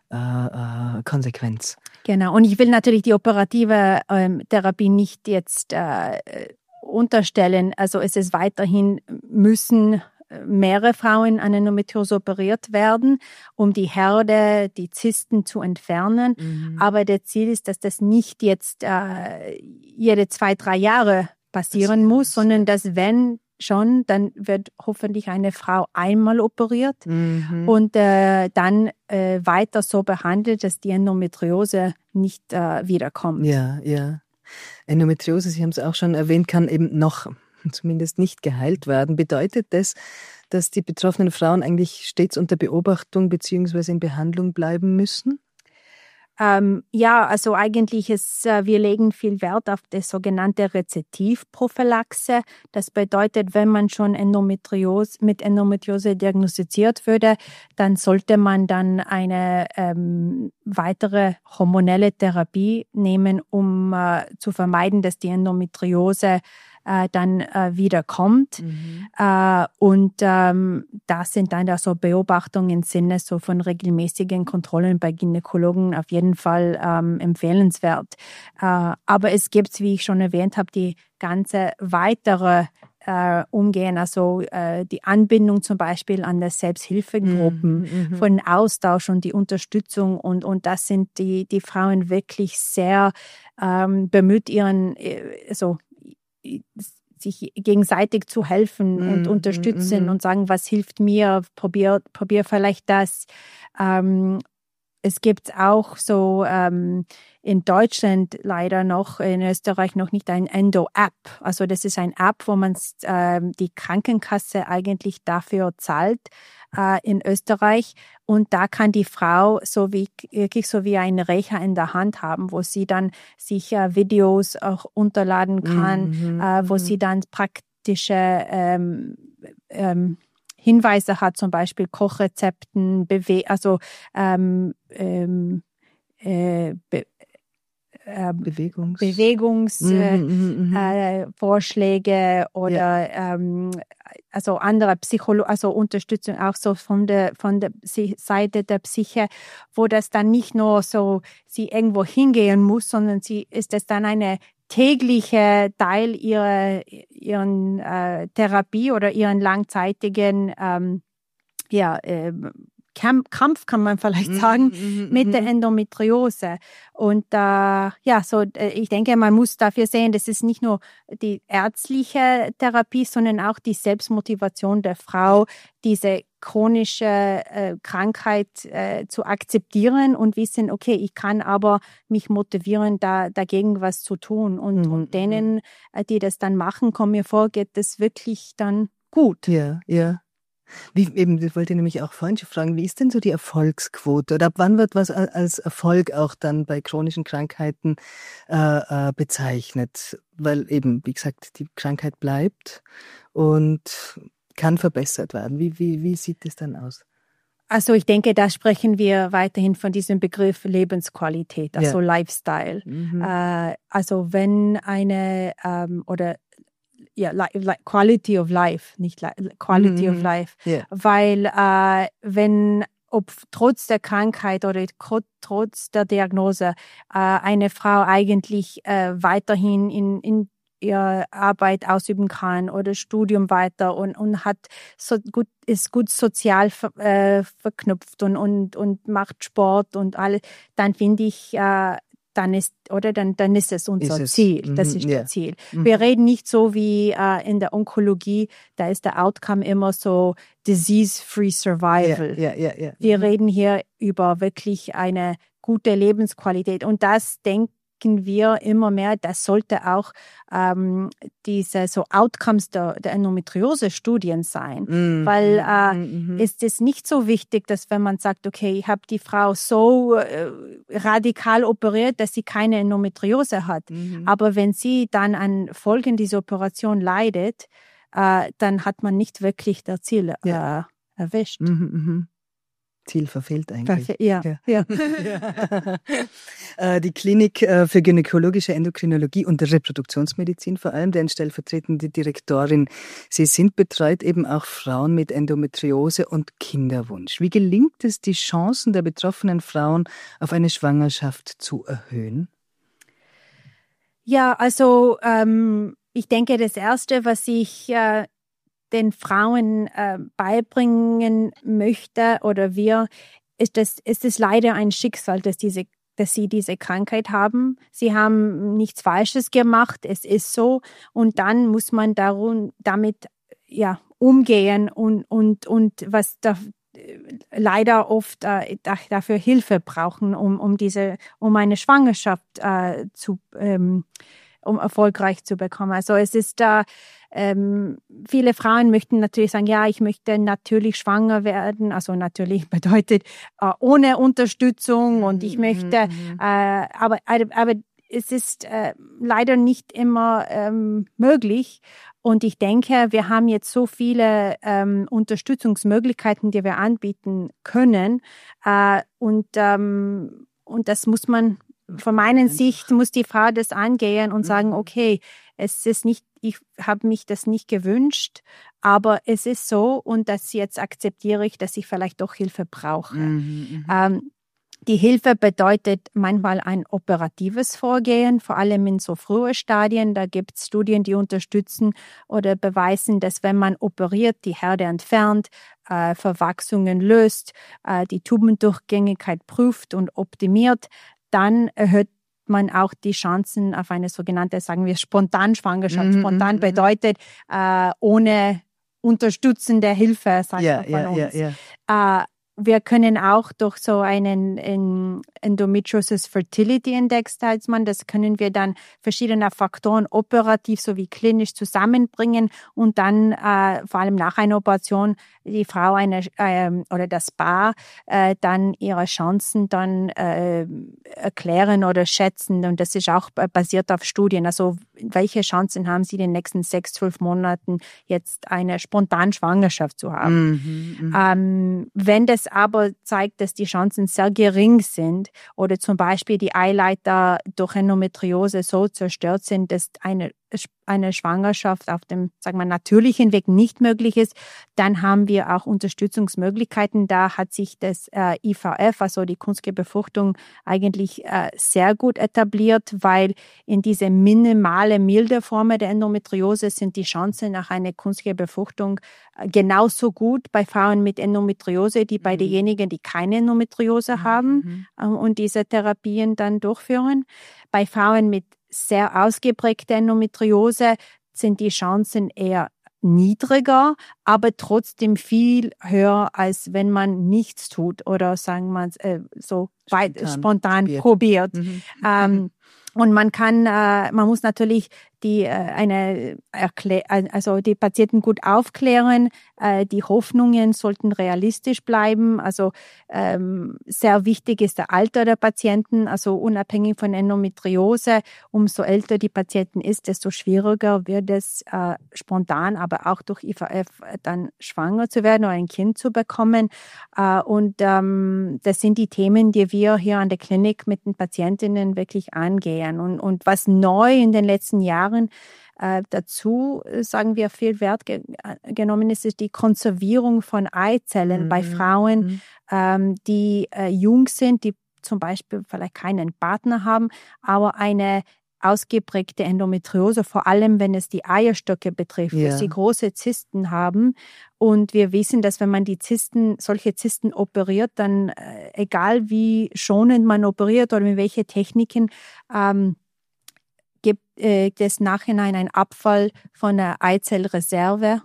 Konsequenz. Genau. Und ich will natürlich die operative Therapie nicht jetzt unterstellen. Also es ist weiterhin müssen mehrere Frauen an Endometriose operiert werden, um die Herde, die Zysten zu entfernen. Aber der Ziel ist, dass das nicht jetzt jede 2-3 Jahre passieren muss, sondern dass wenn schon, dann wird hoffentlich eine Frau einmal operiert und dann weiter so behandelt, dass die Endometriose nicht wiederkommt. Ja. Endometriose, Sie haben es auch schon erwähnt, kann eben noch zumindest nicht geheilt werden. Bedeutet das, dass die betroffenen Frauen eigentlich stets unter Beobachtung bzw. in Behandlung bleiben müssen? Ja, also eigentlich wir legen viel Wert auf die sogenannte Rezidivprophylaxe. Das bedeutet, wenn man schon mit Endometriose diagnostiziert würde, dann sollte man dann eine weitere hormonelle Therapie nehmen, um zu vermeiden, dass die Endometriose dann wieder kommt. Und das sind dann da so Beobachtungen im Sinne so von regelmäßigen Kontrollen bei Gynäkologen auf jeden Fall empfehlenswert. Aber es gibt, wie ich schon erwähnt habe, die ganze weitere Umgehen, also die Anbindung zum Beispiel an der Selbsthilfegruppen, von Austausch und die Unterstützung und das sind die Frauen wirklich sehr bemüht, sich gegenseitig zu helfen und unterstützen und sagen, was hilft mir, probier vielleicht das. Es gibt auch so in Deutschland leider noch, in Österreich noch nicht ein Endo-App. Also das ist ein App, wo man die Krankenkasse eigentlich dafür zahlt in Österreich. Und da kann die Frau wirklich so wie einen Rechner in der Hand haben, wo sie dann sich Videos auch runterladen kann, wo sie dann praktische Hinweise hat, zum Beispiel Kochrezepten, Bewegungsvorschläge oder also andere also Unterstützung auch so von der Seite der Psyche, wo das dann nicht nur so sie irgendwo hingehen muss, sondern ist es dann eine tägliche Teil ihren Therapie oder ihren langzeitigen Kampf, kann man vielleicht sagen, mit der Endometriose. Und ich denke, man muss dafür sehen, das ist nicht nur die ärztliche Therapie, sondern auch die Selbstmotivation der Frau, diese chronische Krankheit zu akzeptieren und wissen, okay, ich kann aber mich motivieren, dagegen was zu tun. Und denen, die das dann machen, kommt mir vor, geht das wirklich dann gut. Ja, ja. Ich wollte nämlich auch vorhin schon fragen, wie ist denn so die Erfolgsquote oder ab wann wird was als Erfolg auch dann bei chronischen Krankheiten bezeichnet? Weil eben, wie gesagt, die Krankheit bleibt und kann verbessert werden. Wie sieht es dann aus? Also ich denke, da sprechen wir weiterhin von diesem Begriff Lebensqualität, also Lifestyle. Also wenn eine Quality of Life, nicht Quality of Life, weil wenn trotz der Krankheit oder trotz der Diagnose eine Frau eigentlich weiterhin in ihre Arbeit ausüben kann oder Studium weiter und ist gut sozial verknüpft und macht Sport und alles, dann finde ich, dann ist es unser Ziel. Das ist das Ziel. Wir reden nicht so wie in der Onkologie, da ist der Outcome immer so disease-free survival. Wir reden hier über wirklich eine gute Lebensqualität und das denken wir immer mehr, das sollte auch diese so Outcomes der Endometriose-Studien sein, weil ist es nicht so wichtig, dass wenn man sagt, okay, ich habe die Frau so radikal operiert, dass sie keine Endometriose hat, aber wenn sie dann an Folgen dieser Operation leidet, dann hat man nicht wirklich das Ziel erwischt. Ziel verfehlt eigentlich. Ja. Die Klinik für gynäkologische Endokrinologie und Reproduktionsmedizin vor allem, deren stellvertretende Direktorin Sie sind, betreut eben auch Frauen mit Endometriose und Kinderwunsch. Wie gelingt es, die Chancen der betroffenen Frauen auf eine Schwangerschaft zu erhöhen? Ja, also ich denke, das Erste, was ich den Frauen beibringen möchte oder ist es leider ein Schicksal, dass sie diese Krankheit haben. Sie haben nichts Falsches gemacht, es ist so und dann muss man damit umgehen und was da leider oft dafür Hilfe brauchen, um eine Schwangerschaft um erfolgreich zu bekommen. Also es ist viele Frauen möchten natürlich sagen, ja, ich möchte natürlich schwanger werden. Also natürlich bedeutet ohne Unterstützung und ich möchte, aber es ist leider nicht immer möglich. Und ich denke, wir haben jetzt so viele Unterstützungsmöglichkeiten, die wir anbieten können. Und das muss man, von meiner Sicht, muss die Frau das angehen und sagen, okay, es ist nicht, ich habe mich das nicht gewünscht, aber es ist so und das jetzt akzeptiere ich, dass ich vielleicht doch Hilfe brauche. Die Hilfe bedeutet manchmal ein operatives Vorgehen, vor allem in so frühen Stadien. Da gibt es Studien, die unterstützen oder beweisen, dass wenn man operiert, die Herde entfernt, Verwachsungen löst, die Tubendurchgängigkeit prüft und optimiert, dann erhöht man auch die Chancen auf eine sogenannte, sagen wir, Spontanschwangerschaft. Spontan bedeutet ohne unterstützende Hilfe, sagt man von uns. Wir können auch durch so einen Endometriosis Fertility Index, teilt man, das können wir dann verschiedene Faktoren operativ sowie klinisch zusammenbringen und dann vor allem nach einer Operation die Frau oder das Paar dann ihre Chancen dann erklären oder schätzen. Und das ist auch basiert auf Studien. Also welche Chancen haben Sie in den nächsten 6-12 Monaten jetzt eine Spontanschwangerschaft zu haben? Wenn das aber zeigt, dass die Chancen sehr gering sind oder zum Beispiel die Eileiter durch Endometriose so zerstört sind, dass eine Schwangerschaft auf dem, sagen wir, natürlichen Weg nicht möglich ist, dann haben wir auch Unterstützungsmöglichkeiten. Da hat sich das IVF, also die künstliche Befruchtung, eigentlich sehr gut etabliert, weil in diese minimale, milde Form der Endometriose sind die Chancen nach einer künstlichen Befruchtung genauso gut bei Frauen mit Endometriose, die bei denjenigen, die keine Endometriose haben und diese Therapien dann durchführen. Bei Frauen mit sehr ausgeprägte Endometriose sind die Chancen eher niedriger, aber trotzdem viel höher, als wenn man nichts tut oder sagen wir so spontan probiert. Und man muss natürlich die Patienten gut aufklären. Die Hoffnungen sollten realistisch bleiben. Also sehr wichtig ist der Alter der Patienten. Also unabhängig von Endometriose, umso älter die Patienten ist, desto schwieriger wird es spontan, aber auch durch IVF dann schwanger zu werden oder ein Kind zu bekommen. Und das sind die Themen, die wir hier an der Klinik mit den Patientinnen wirklich angehen. Und was neu in den letzten Jahren dazu, sagen wir, viel Wert genommen ist die Konservierung von Eizellen bei Frauen, die jung sind, die zum Beispiel vielleicht keinen Partner haben, aber eine ausgeprägte Endometriose, vor allem wenn es die Eierstöcke betrifft, dass sie große Zysten haben. Und wir wissen, dass wenn man solche Zysten operiert, dann egal wie schonend man operiert oder mit welchen Techniken, gibt es nachhinein einen Abfall von der Eizellreserve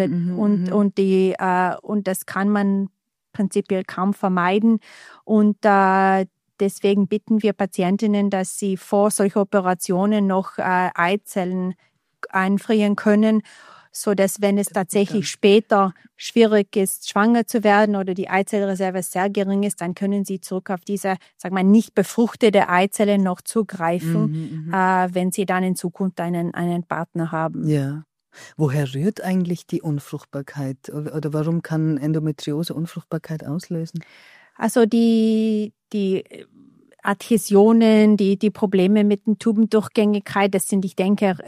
und das kann man prinzipiell kaum vermeiden. Und deswegen bitten wir Patientinnen, dass sie vor solchen Operationen noch Eizellen einfrieren können, so dass wenn es tatsächlich später schwierig ist, schwanger zu werden oder die Eizellreserve sehr gering ist, dann können sie zurück auf diese, sagen wir, nicht befruchtete Eizelle noch zugreifen, wenn sie dann in Zukunft einen Partner haben. Ja. Woher rührt eigentlich die Unfruchtbarkeit oder warum kann Endometriose Unfruchtbarkeit auslösen? Also die Adhäsionen, die Probleme mit der Tubendurchgängigkeit, das sind, ich denke,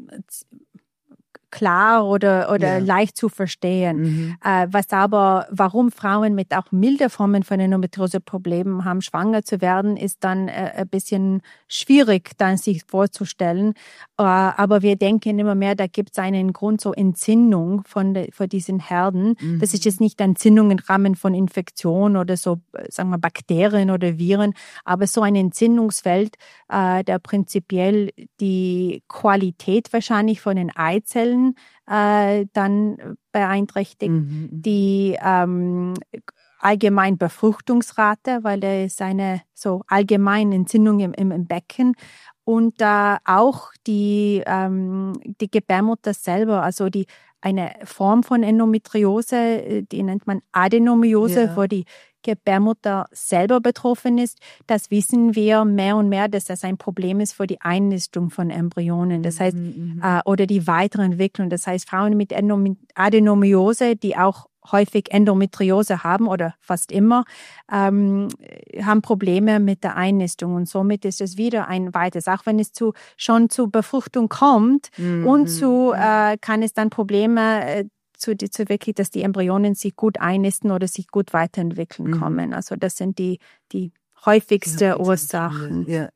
klar oder leicht zu verstehen. Warum Frauen mit auch milder Formen von Endometriose-Problemen haben, schwanger zu werden, ist dann ein bisschen schwierig, dann sich vorzustellen. Aber wir denken immer mehr, da gibt es einen Grund, so Entzündung von diesen Herden. Das ist jetzt nicht Entzündung im Rahmen von Infektion oder so, sagen wir, Bakterien oder Viren, aber so ein Entzündungsfeld, der prinzipiell die Qualität wahrscheinlich von den Eizellen dann beeinträchtigt, die allgemein Befruchtungsrate, weil da ist eine so allgemeine Entzündung im Becken Und auch die Gebärmutter selber, also eine Form von Endometriose, die nennt man Adenomiose, wo die Gebärmutter selber betroffen ist. Das wissen wir mehr und mehr, dass das ein Problem ist für die Einnistung von Embryonen. Das heißt, oder die weitere Entwicklung. Das heißt, Frauen mit Adenomiose, die auch häufig Endometriose haben oder fast immer, haben Probleme mit der Einnistung. Und somit ist es wieder ein weiteres. Auch wenn es schon zu Befruchtung kommt kann es dann Probleme zu wirklich, dass die Embryonen sich gut einnisten oder sich gut weiterentwickeln kommen. Also das sind die häufigsten Ursachen. Ja.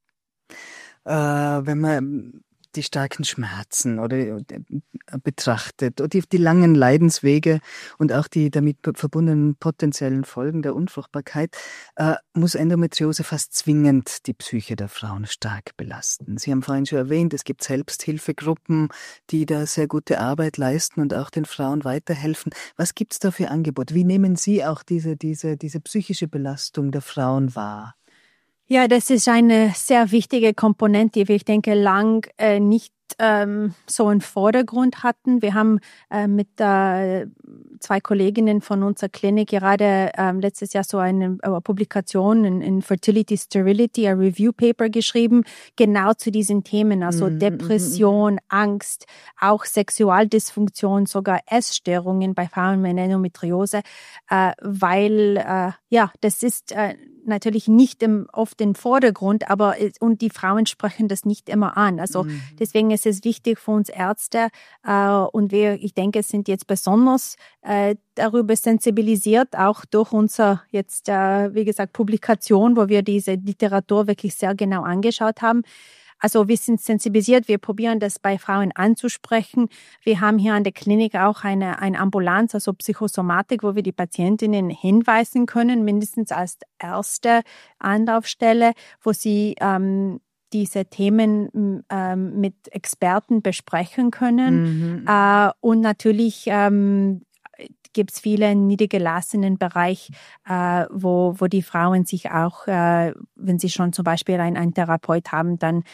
Wenn man die starken Schmerzen oder betrachtet oder die langen Leidenswege und auch die damit verbundenen potenziellen Folgen der Unfruchtbarkeit, muss Endometriose fast zwingend die Psyche der Frauen stark belasten. Sie haben vorhin schon erwähnt, es gibt Selbsthilfegruppen, die da sehr gute Arbeit leisten und auch den Frauen weiterhelfen. Was gibt's da für Angebote? Wie nehmen Sie auch diese psychische Belastung der Frauen wahr? Ja, das ist eine sehr wichtige Komponente, die wir, ich denke, lang nicht so im Vordergrund hatten. Wir haben mit zwei Kolleginnen von unserer Klinik gerade letztes Jahr so eine Publikation in Fertility Sterility, ein Review Paper geschrieben, genau zu diesen Themen, also Depression, Angst, auch Sexualdysfunktion, sogar Essstörungen bei Frauen mit Endometriose, weil das ist natürlich nicht oft im Vordergrund, und die Frauen sprechen das nicht immer an. Also deswegen ist es wichtig für uns Ärzte und ich denke, es sind jetzt besonders darüber sensibilisiert, auch durch unser jetzt, wie gesagt, Publikation, wo wir diese Literatur wirklich sehr genau angeschaut haben. Also wir sind sensibilisiert, wir probieren das bei Frauen anzusprechen. Wir haben hier an der Klinik auch eine Ambulanz, also Psychosomatik, wo wir die Patientinnen hinweisen können, mindestens als erste Anlaufstelle, wo sie diese Themen mit Experten besprechen können. Und natürlich gibt es viele niedergelassenen Bereich, wo die Frauen sich auch, wenn sie schon zum Beispiel einen Therapeut haben, dann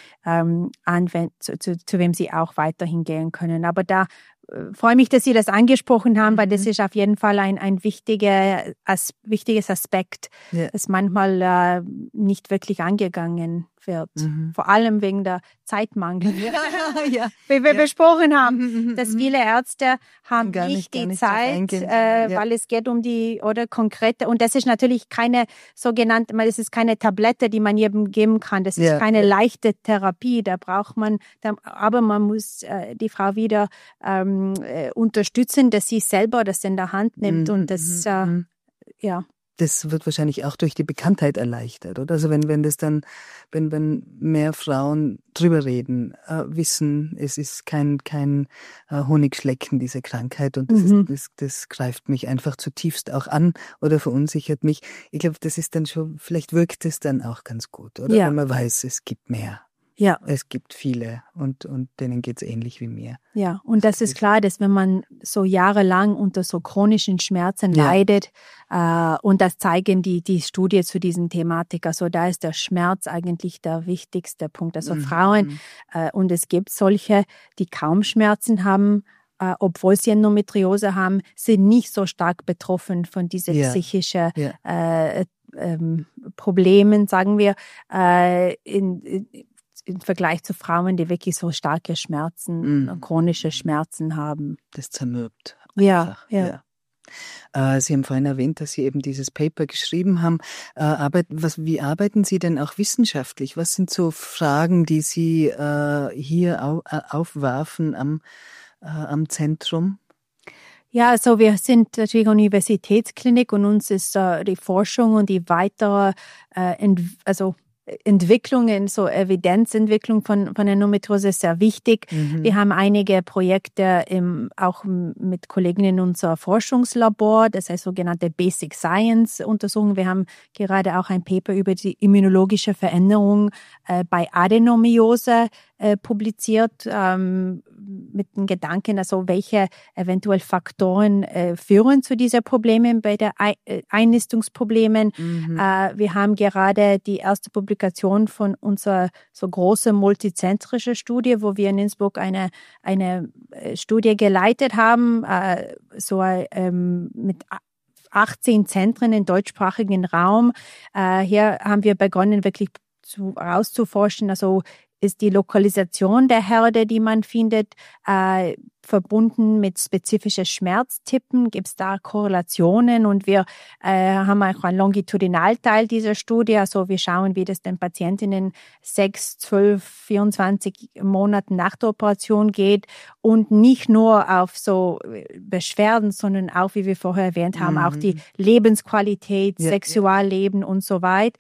zu wem sie auch weiterhin gehen können. Aber da freue mich, dass Sie das angesprochen haben, weil das ist auf jeden Fall ein wichtiges Aspekt, das manchmal nicht wirklich angegangen wird. Vor allem wegen der Zeitmangel. Wie wir besprochen haben, dass viele Ärzte haben nicht die Zeit, weil es geht um die konkrete, und das ist natürlich keine sogenannte, es ist keine Tablette, die man jedem geben kann. Das ist keine leichte Therapie. Da braucht man, aber man muss die Frau wieder unterstützen, dass sie selber das in der Hand nimmt und das, Das wird wahrscheinlich auch durch die Bekanntheit erleichtert, oder? Also wenn mehr Frauen drüber reden, wissen, es ist kein Honigschlecken, diese Krankheit, und das greift mich einfach zutiefst auch an oder verunsichert mich. Ich glaube, das ist dann schon, vielleicht wirkt es dann auch ganz gut, oder? Wenn man weiß, es gibt mehr. Ja. Es gibt viele und denen geht's ähnlich wie mir. Ja, und das ist klar, dass wenn man so jahrelang unter so chronischen Schmerzen leidet, und das zeigen die Studie zu diesen Thematik, also da ist der Schmerz eigentlich der wichtigste Punkt. Also Frauen, und es gibt solche, die kaum Schmerzen haben, obwohl sie Endometriose haben, sind nicht so stark betroffen von diesen psychischen Problemen, sagen wir, im Vergleich zu Frauen, die wirklich so starke Schmerzen, chronische Schmerzen haben. Das zermürbt. Ja. Sie haben vorhin erwähnt, dass Sie eben dieses Paper geschrieben haben. Wie arbeiten Sie denn auch wissenschaftlich? Was sind so Fragen, die Sie hier aufwerfen am Zentrum? Ja, also wir sind natürlich eine Universitätsklinik und uns ist die Forschung und die weitere Entwicklungen, so Evidenzentwicklung von Endometriose ist sehr wichtig. Wir haben einige Projekte auch mit Kollegen in unser Forschungslabor, das heißt sogenannte Basic Science Untersuchungen. Wir haben gerade auch ein Paper über die immunologische Veränderung bei Adenomiose publiziert mit den Gedanken, also welche eventuell Faktoren führen zu diesen Problemen bei der Einnistungsproblemen. Wir haben gerade die erste Publikation von unserer so großen multizentrischen Studie, wo wir in Innsbruck eine Studie geleitet haben, mit 18 Zentren im deutschsprachigen Raum. Hier haben wir begonnen, wirklich herauszuforschen, also ist die Lokalisation der Herde, die man findet, verbunden mit spezifischen Schmerztypen? Gibt es da Korrelationen? Und wir haben auch einen Longitudinalteil dieser Studie. Also wir schauen, wie das den Patientinnen 6, 12, 24 Monaten nach der Operation geht. Und nicht nur auf so Beschwerden, sondern auch, wie wir vorher erwähnt haben, auch die Lebensqualität, Sexualleben und so weiter.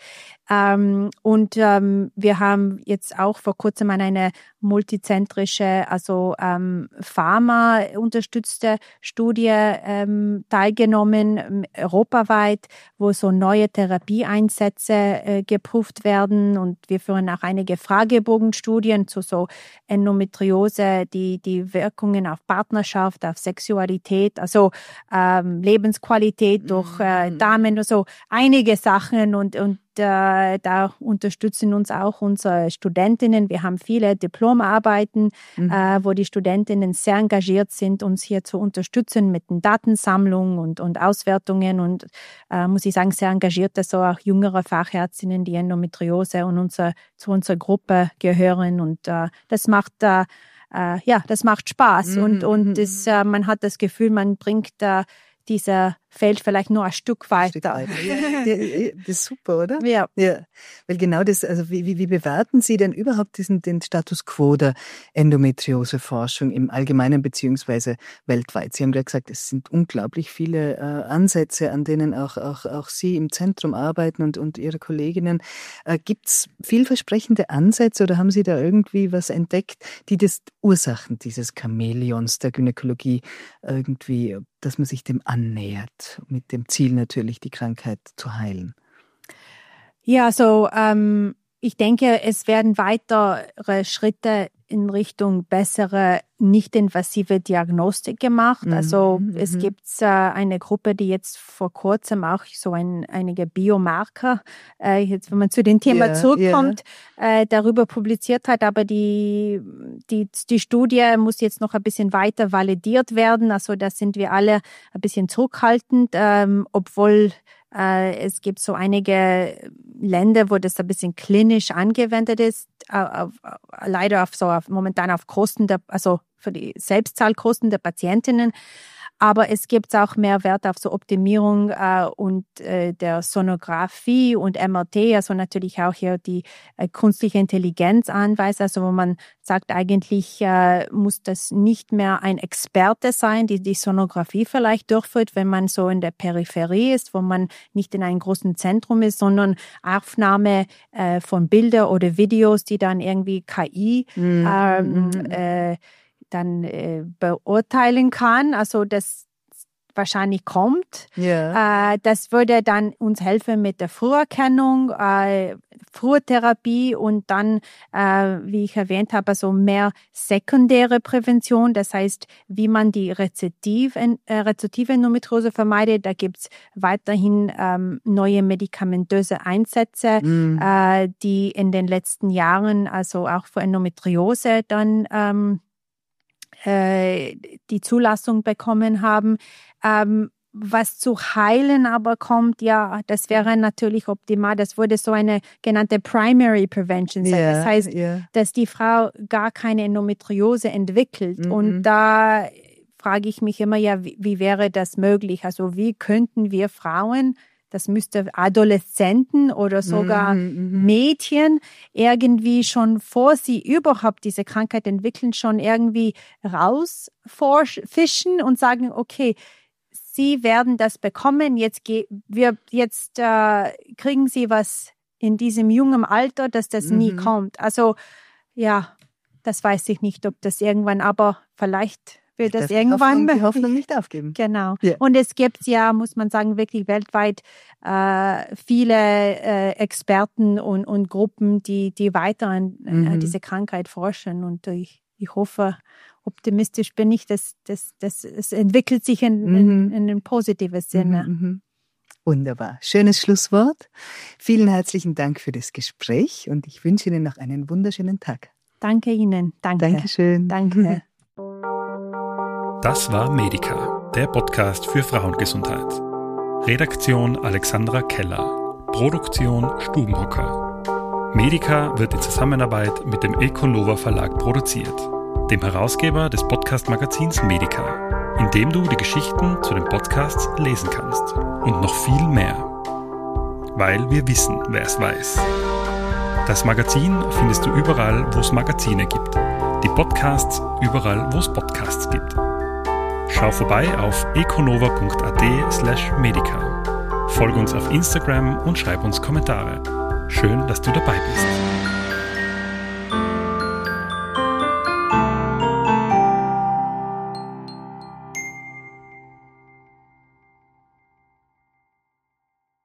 Wir haben jetzt auch vor kurzem an eine multizentrische, also Pharma-unterstützte Studie teilgenommen, europaweit, wo so neue Therapieeinsätze geprüft werden. Und wir führen auch einige Fragebogenstudien zu so Endometriose, die Wirkungen auf Partnerschaft, auf Sexualität, also Lebensqualität durch Damen, also einige Sachen und da unterstützen uns auch unsere Studentinnen. Wir haben viele Diplomarbeiten, wo die Studentinnen sehr engagiert sind, uns hier zu unterstützen mit den Datensammlungen und Auswertungen und muss ich sagen, sehr engagiert, dass auch jüngere Fachärztinnen, die Endometriose und zu unserer Gruppe gehören und das macht das macht Spaß und man hat das Gefühl, man bringt dieser Feld vielleicht nur ein Stück weiter. Ja, das ist super, oder? Ja. Weil genau das, also wie bewerten Sie denn überhaupt den Status quo der Endometrioseforschung im Allgemeinen beziehungsweise weltweit? Sie haben ja gesagt, es sind unglaublich viele Ansätze, an denen auch Sie im Zentrum arbeiten und Ihre Kolleginnen. Gibt's vielversprechende Ansätze oder haben Sie da irgendwie was entdeckt, die das Ursachen dieses Chamäleons der Gynäkologie irgendwie, dass man sich dem annähert? Mit dem Ziel natürlich, die Krankheit zu heilen. Ja, so ich denke, es werden weitere Schritte in Richtung bessere nicht-invasive Diagnostik gemacht. Also es gibt eine Gruppe, die jetzt vor kurzem auch so einige Biomarker, jetzt wenn man zu dem Thema zurückkommt, darüber publiziert hat. Aber die Studie muss jetzt noch ein bisschen weiter validiert werden. Also da sind wir alle ein bisschen zurückhaltend, obwohl es gibt so einige Länder, wo das ein bisschen klinisch angewendet ist, leider momentan auf Kosten also für die Selbstzahlkosten der Patientinnen. Aber es gibt auch mehr Wert auf so Optimierung und der Sonographie und MRT, also natürlich auch hier die künstliche Intelligenz anweist, also wo man sagt, eigentlich muss das nicht mehr ein Experte sein, die Sonographie vielleicht durchführt, wenn man so in der Peripherie ist, wo man nicht in einem großen Zentrum ist, sondern Aufnahme von Bildern oder Videos, die dann irgendwie KI dann beurteilen kann, also das wahrscheinlich kommt. Das würde dann uns helfen mit der Früherkennung, Frühtherapie und dann, wie ich erwähnt habe, also mehr sekundäre Prävention. Das heißt, wie man die rezitive Endometriose vermeidet. Da gibt's weiterhin neue medikamentöse Einsätze, die in den letzten Jahren, also auch für Endometriose dann die Zulassung bekommen haben. Was zu heilen aber kommt, ja, das wäre natürlich optimal. Das würde so eine genannte Primary Prevention sein. Das heißt, dass die Frau gar keine Endometriose entwickelt. Und da frage ich mich immer, ja, wie wäre das möglich? Also wie könnten wir Frauen, das müsste Adoleszenten oder sogar Mädchen irgendwie schon, vor sie überhaupt diese Krankheit entwickeln, schon irgendwie rausfischen und sagen, okay, sie werden das bekommen, jetzt kriegen sie was in diesem jungen Alter, dass das nie kommt. Also ja, das weiß ich nicht, ob das irgendwann, aber vielleicht wird das irgendwann die Hoffnung nicht aufgeben. Genau. Ja. Und es gibt ja, muss man sagen, wirklich weltweit viele Experten und Gruppen, die weiter an diese Krankheit forschen. Und ich hoffe optimistisch bin ich, dass es entwickelt sich in ein positives Sinne. Wunderbar. Schönes Schlusswort. Vielen herzlichen Dank für das Gespräch und ich wünsche Ihnen noch einen wunderschönen Tag. Danke Ihnen. Danke. Dankeschön. Danke. Das war Medica, der Podcast für Frauengesundheit. Redaktion Alexandra Keller. Produktion Stubenhocker. Medica wird in Zusammenarbeit mit dem Econova Verlag produziert, dem Herausgeber des Podcast-Magazins Medica, in dem du die Geschichten zu den Podcasts lesen kannst und noch viel mehr. Weil wir wissen, wer es weiß. Das Magazin findest du überall, wo es Magazine gibt. Die Podcasts überall, wo es Podcasts gibt. Schau vorbei auf econova.at/medica. Folge uns auf Instagram und schreib uns Kommentare. Schön, dass du dabei bist.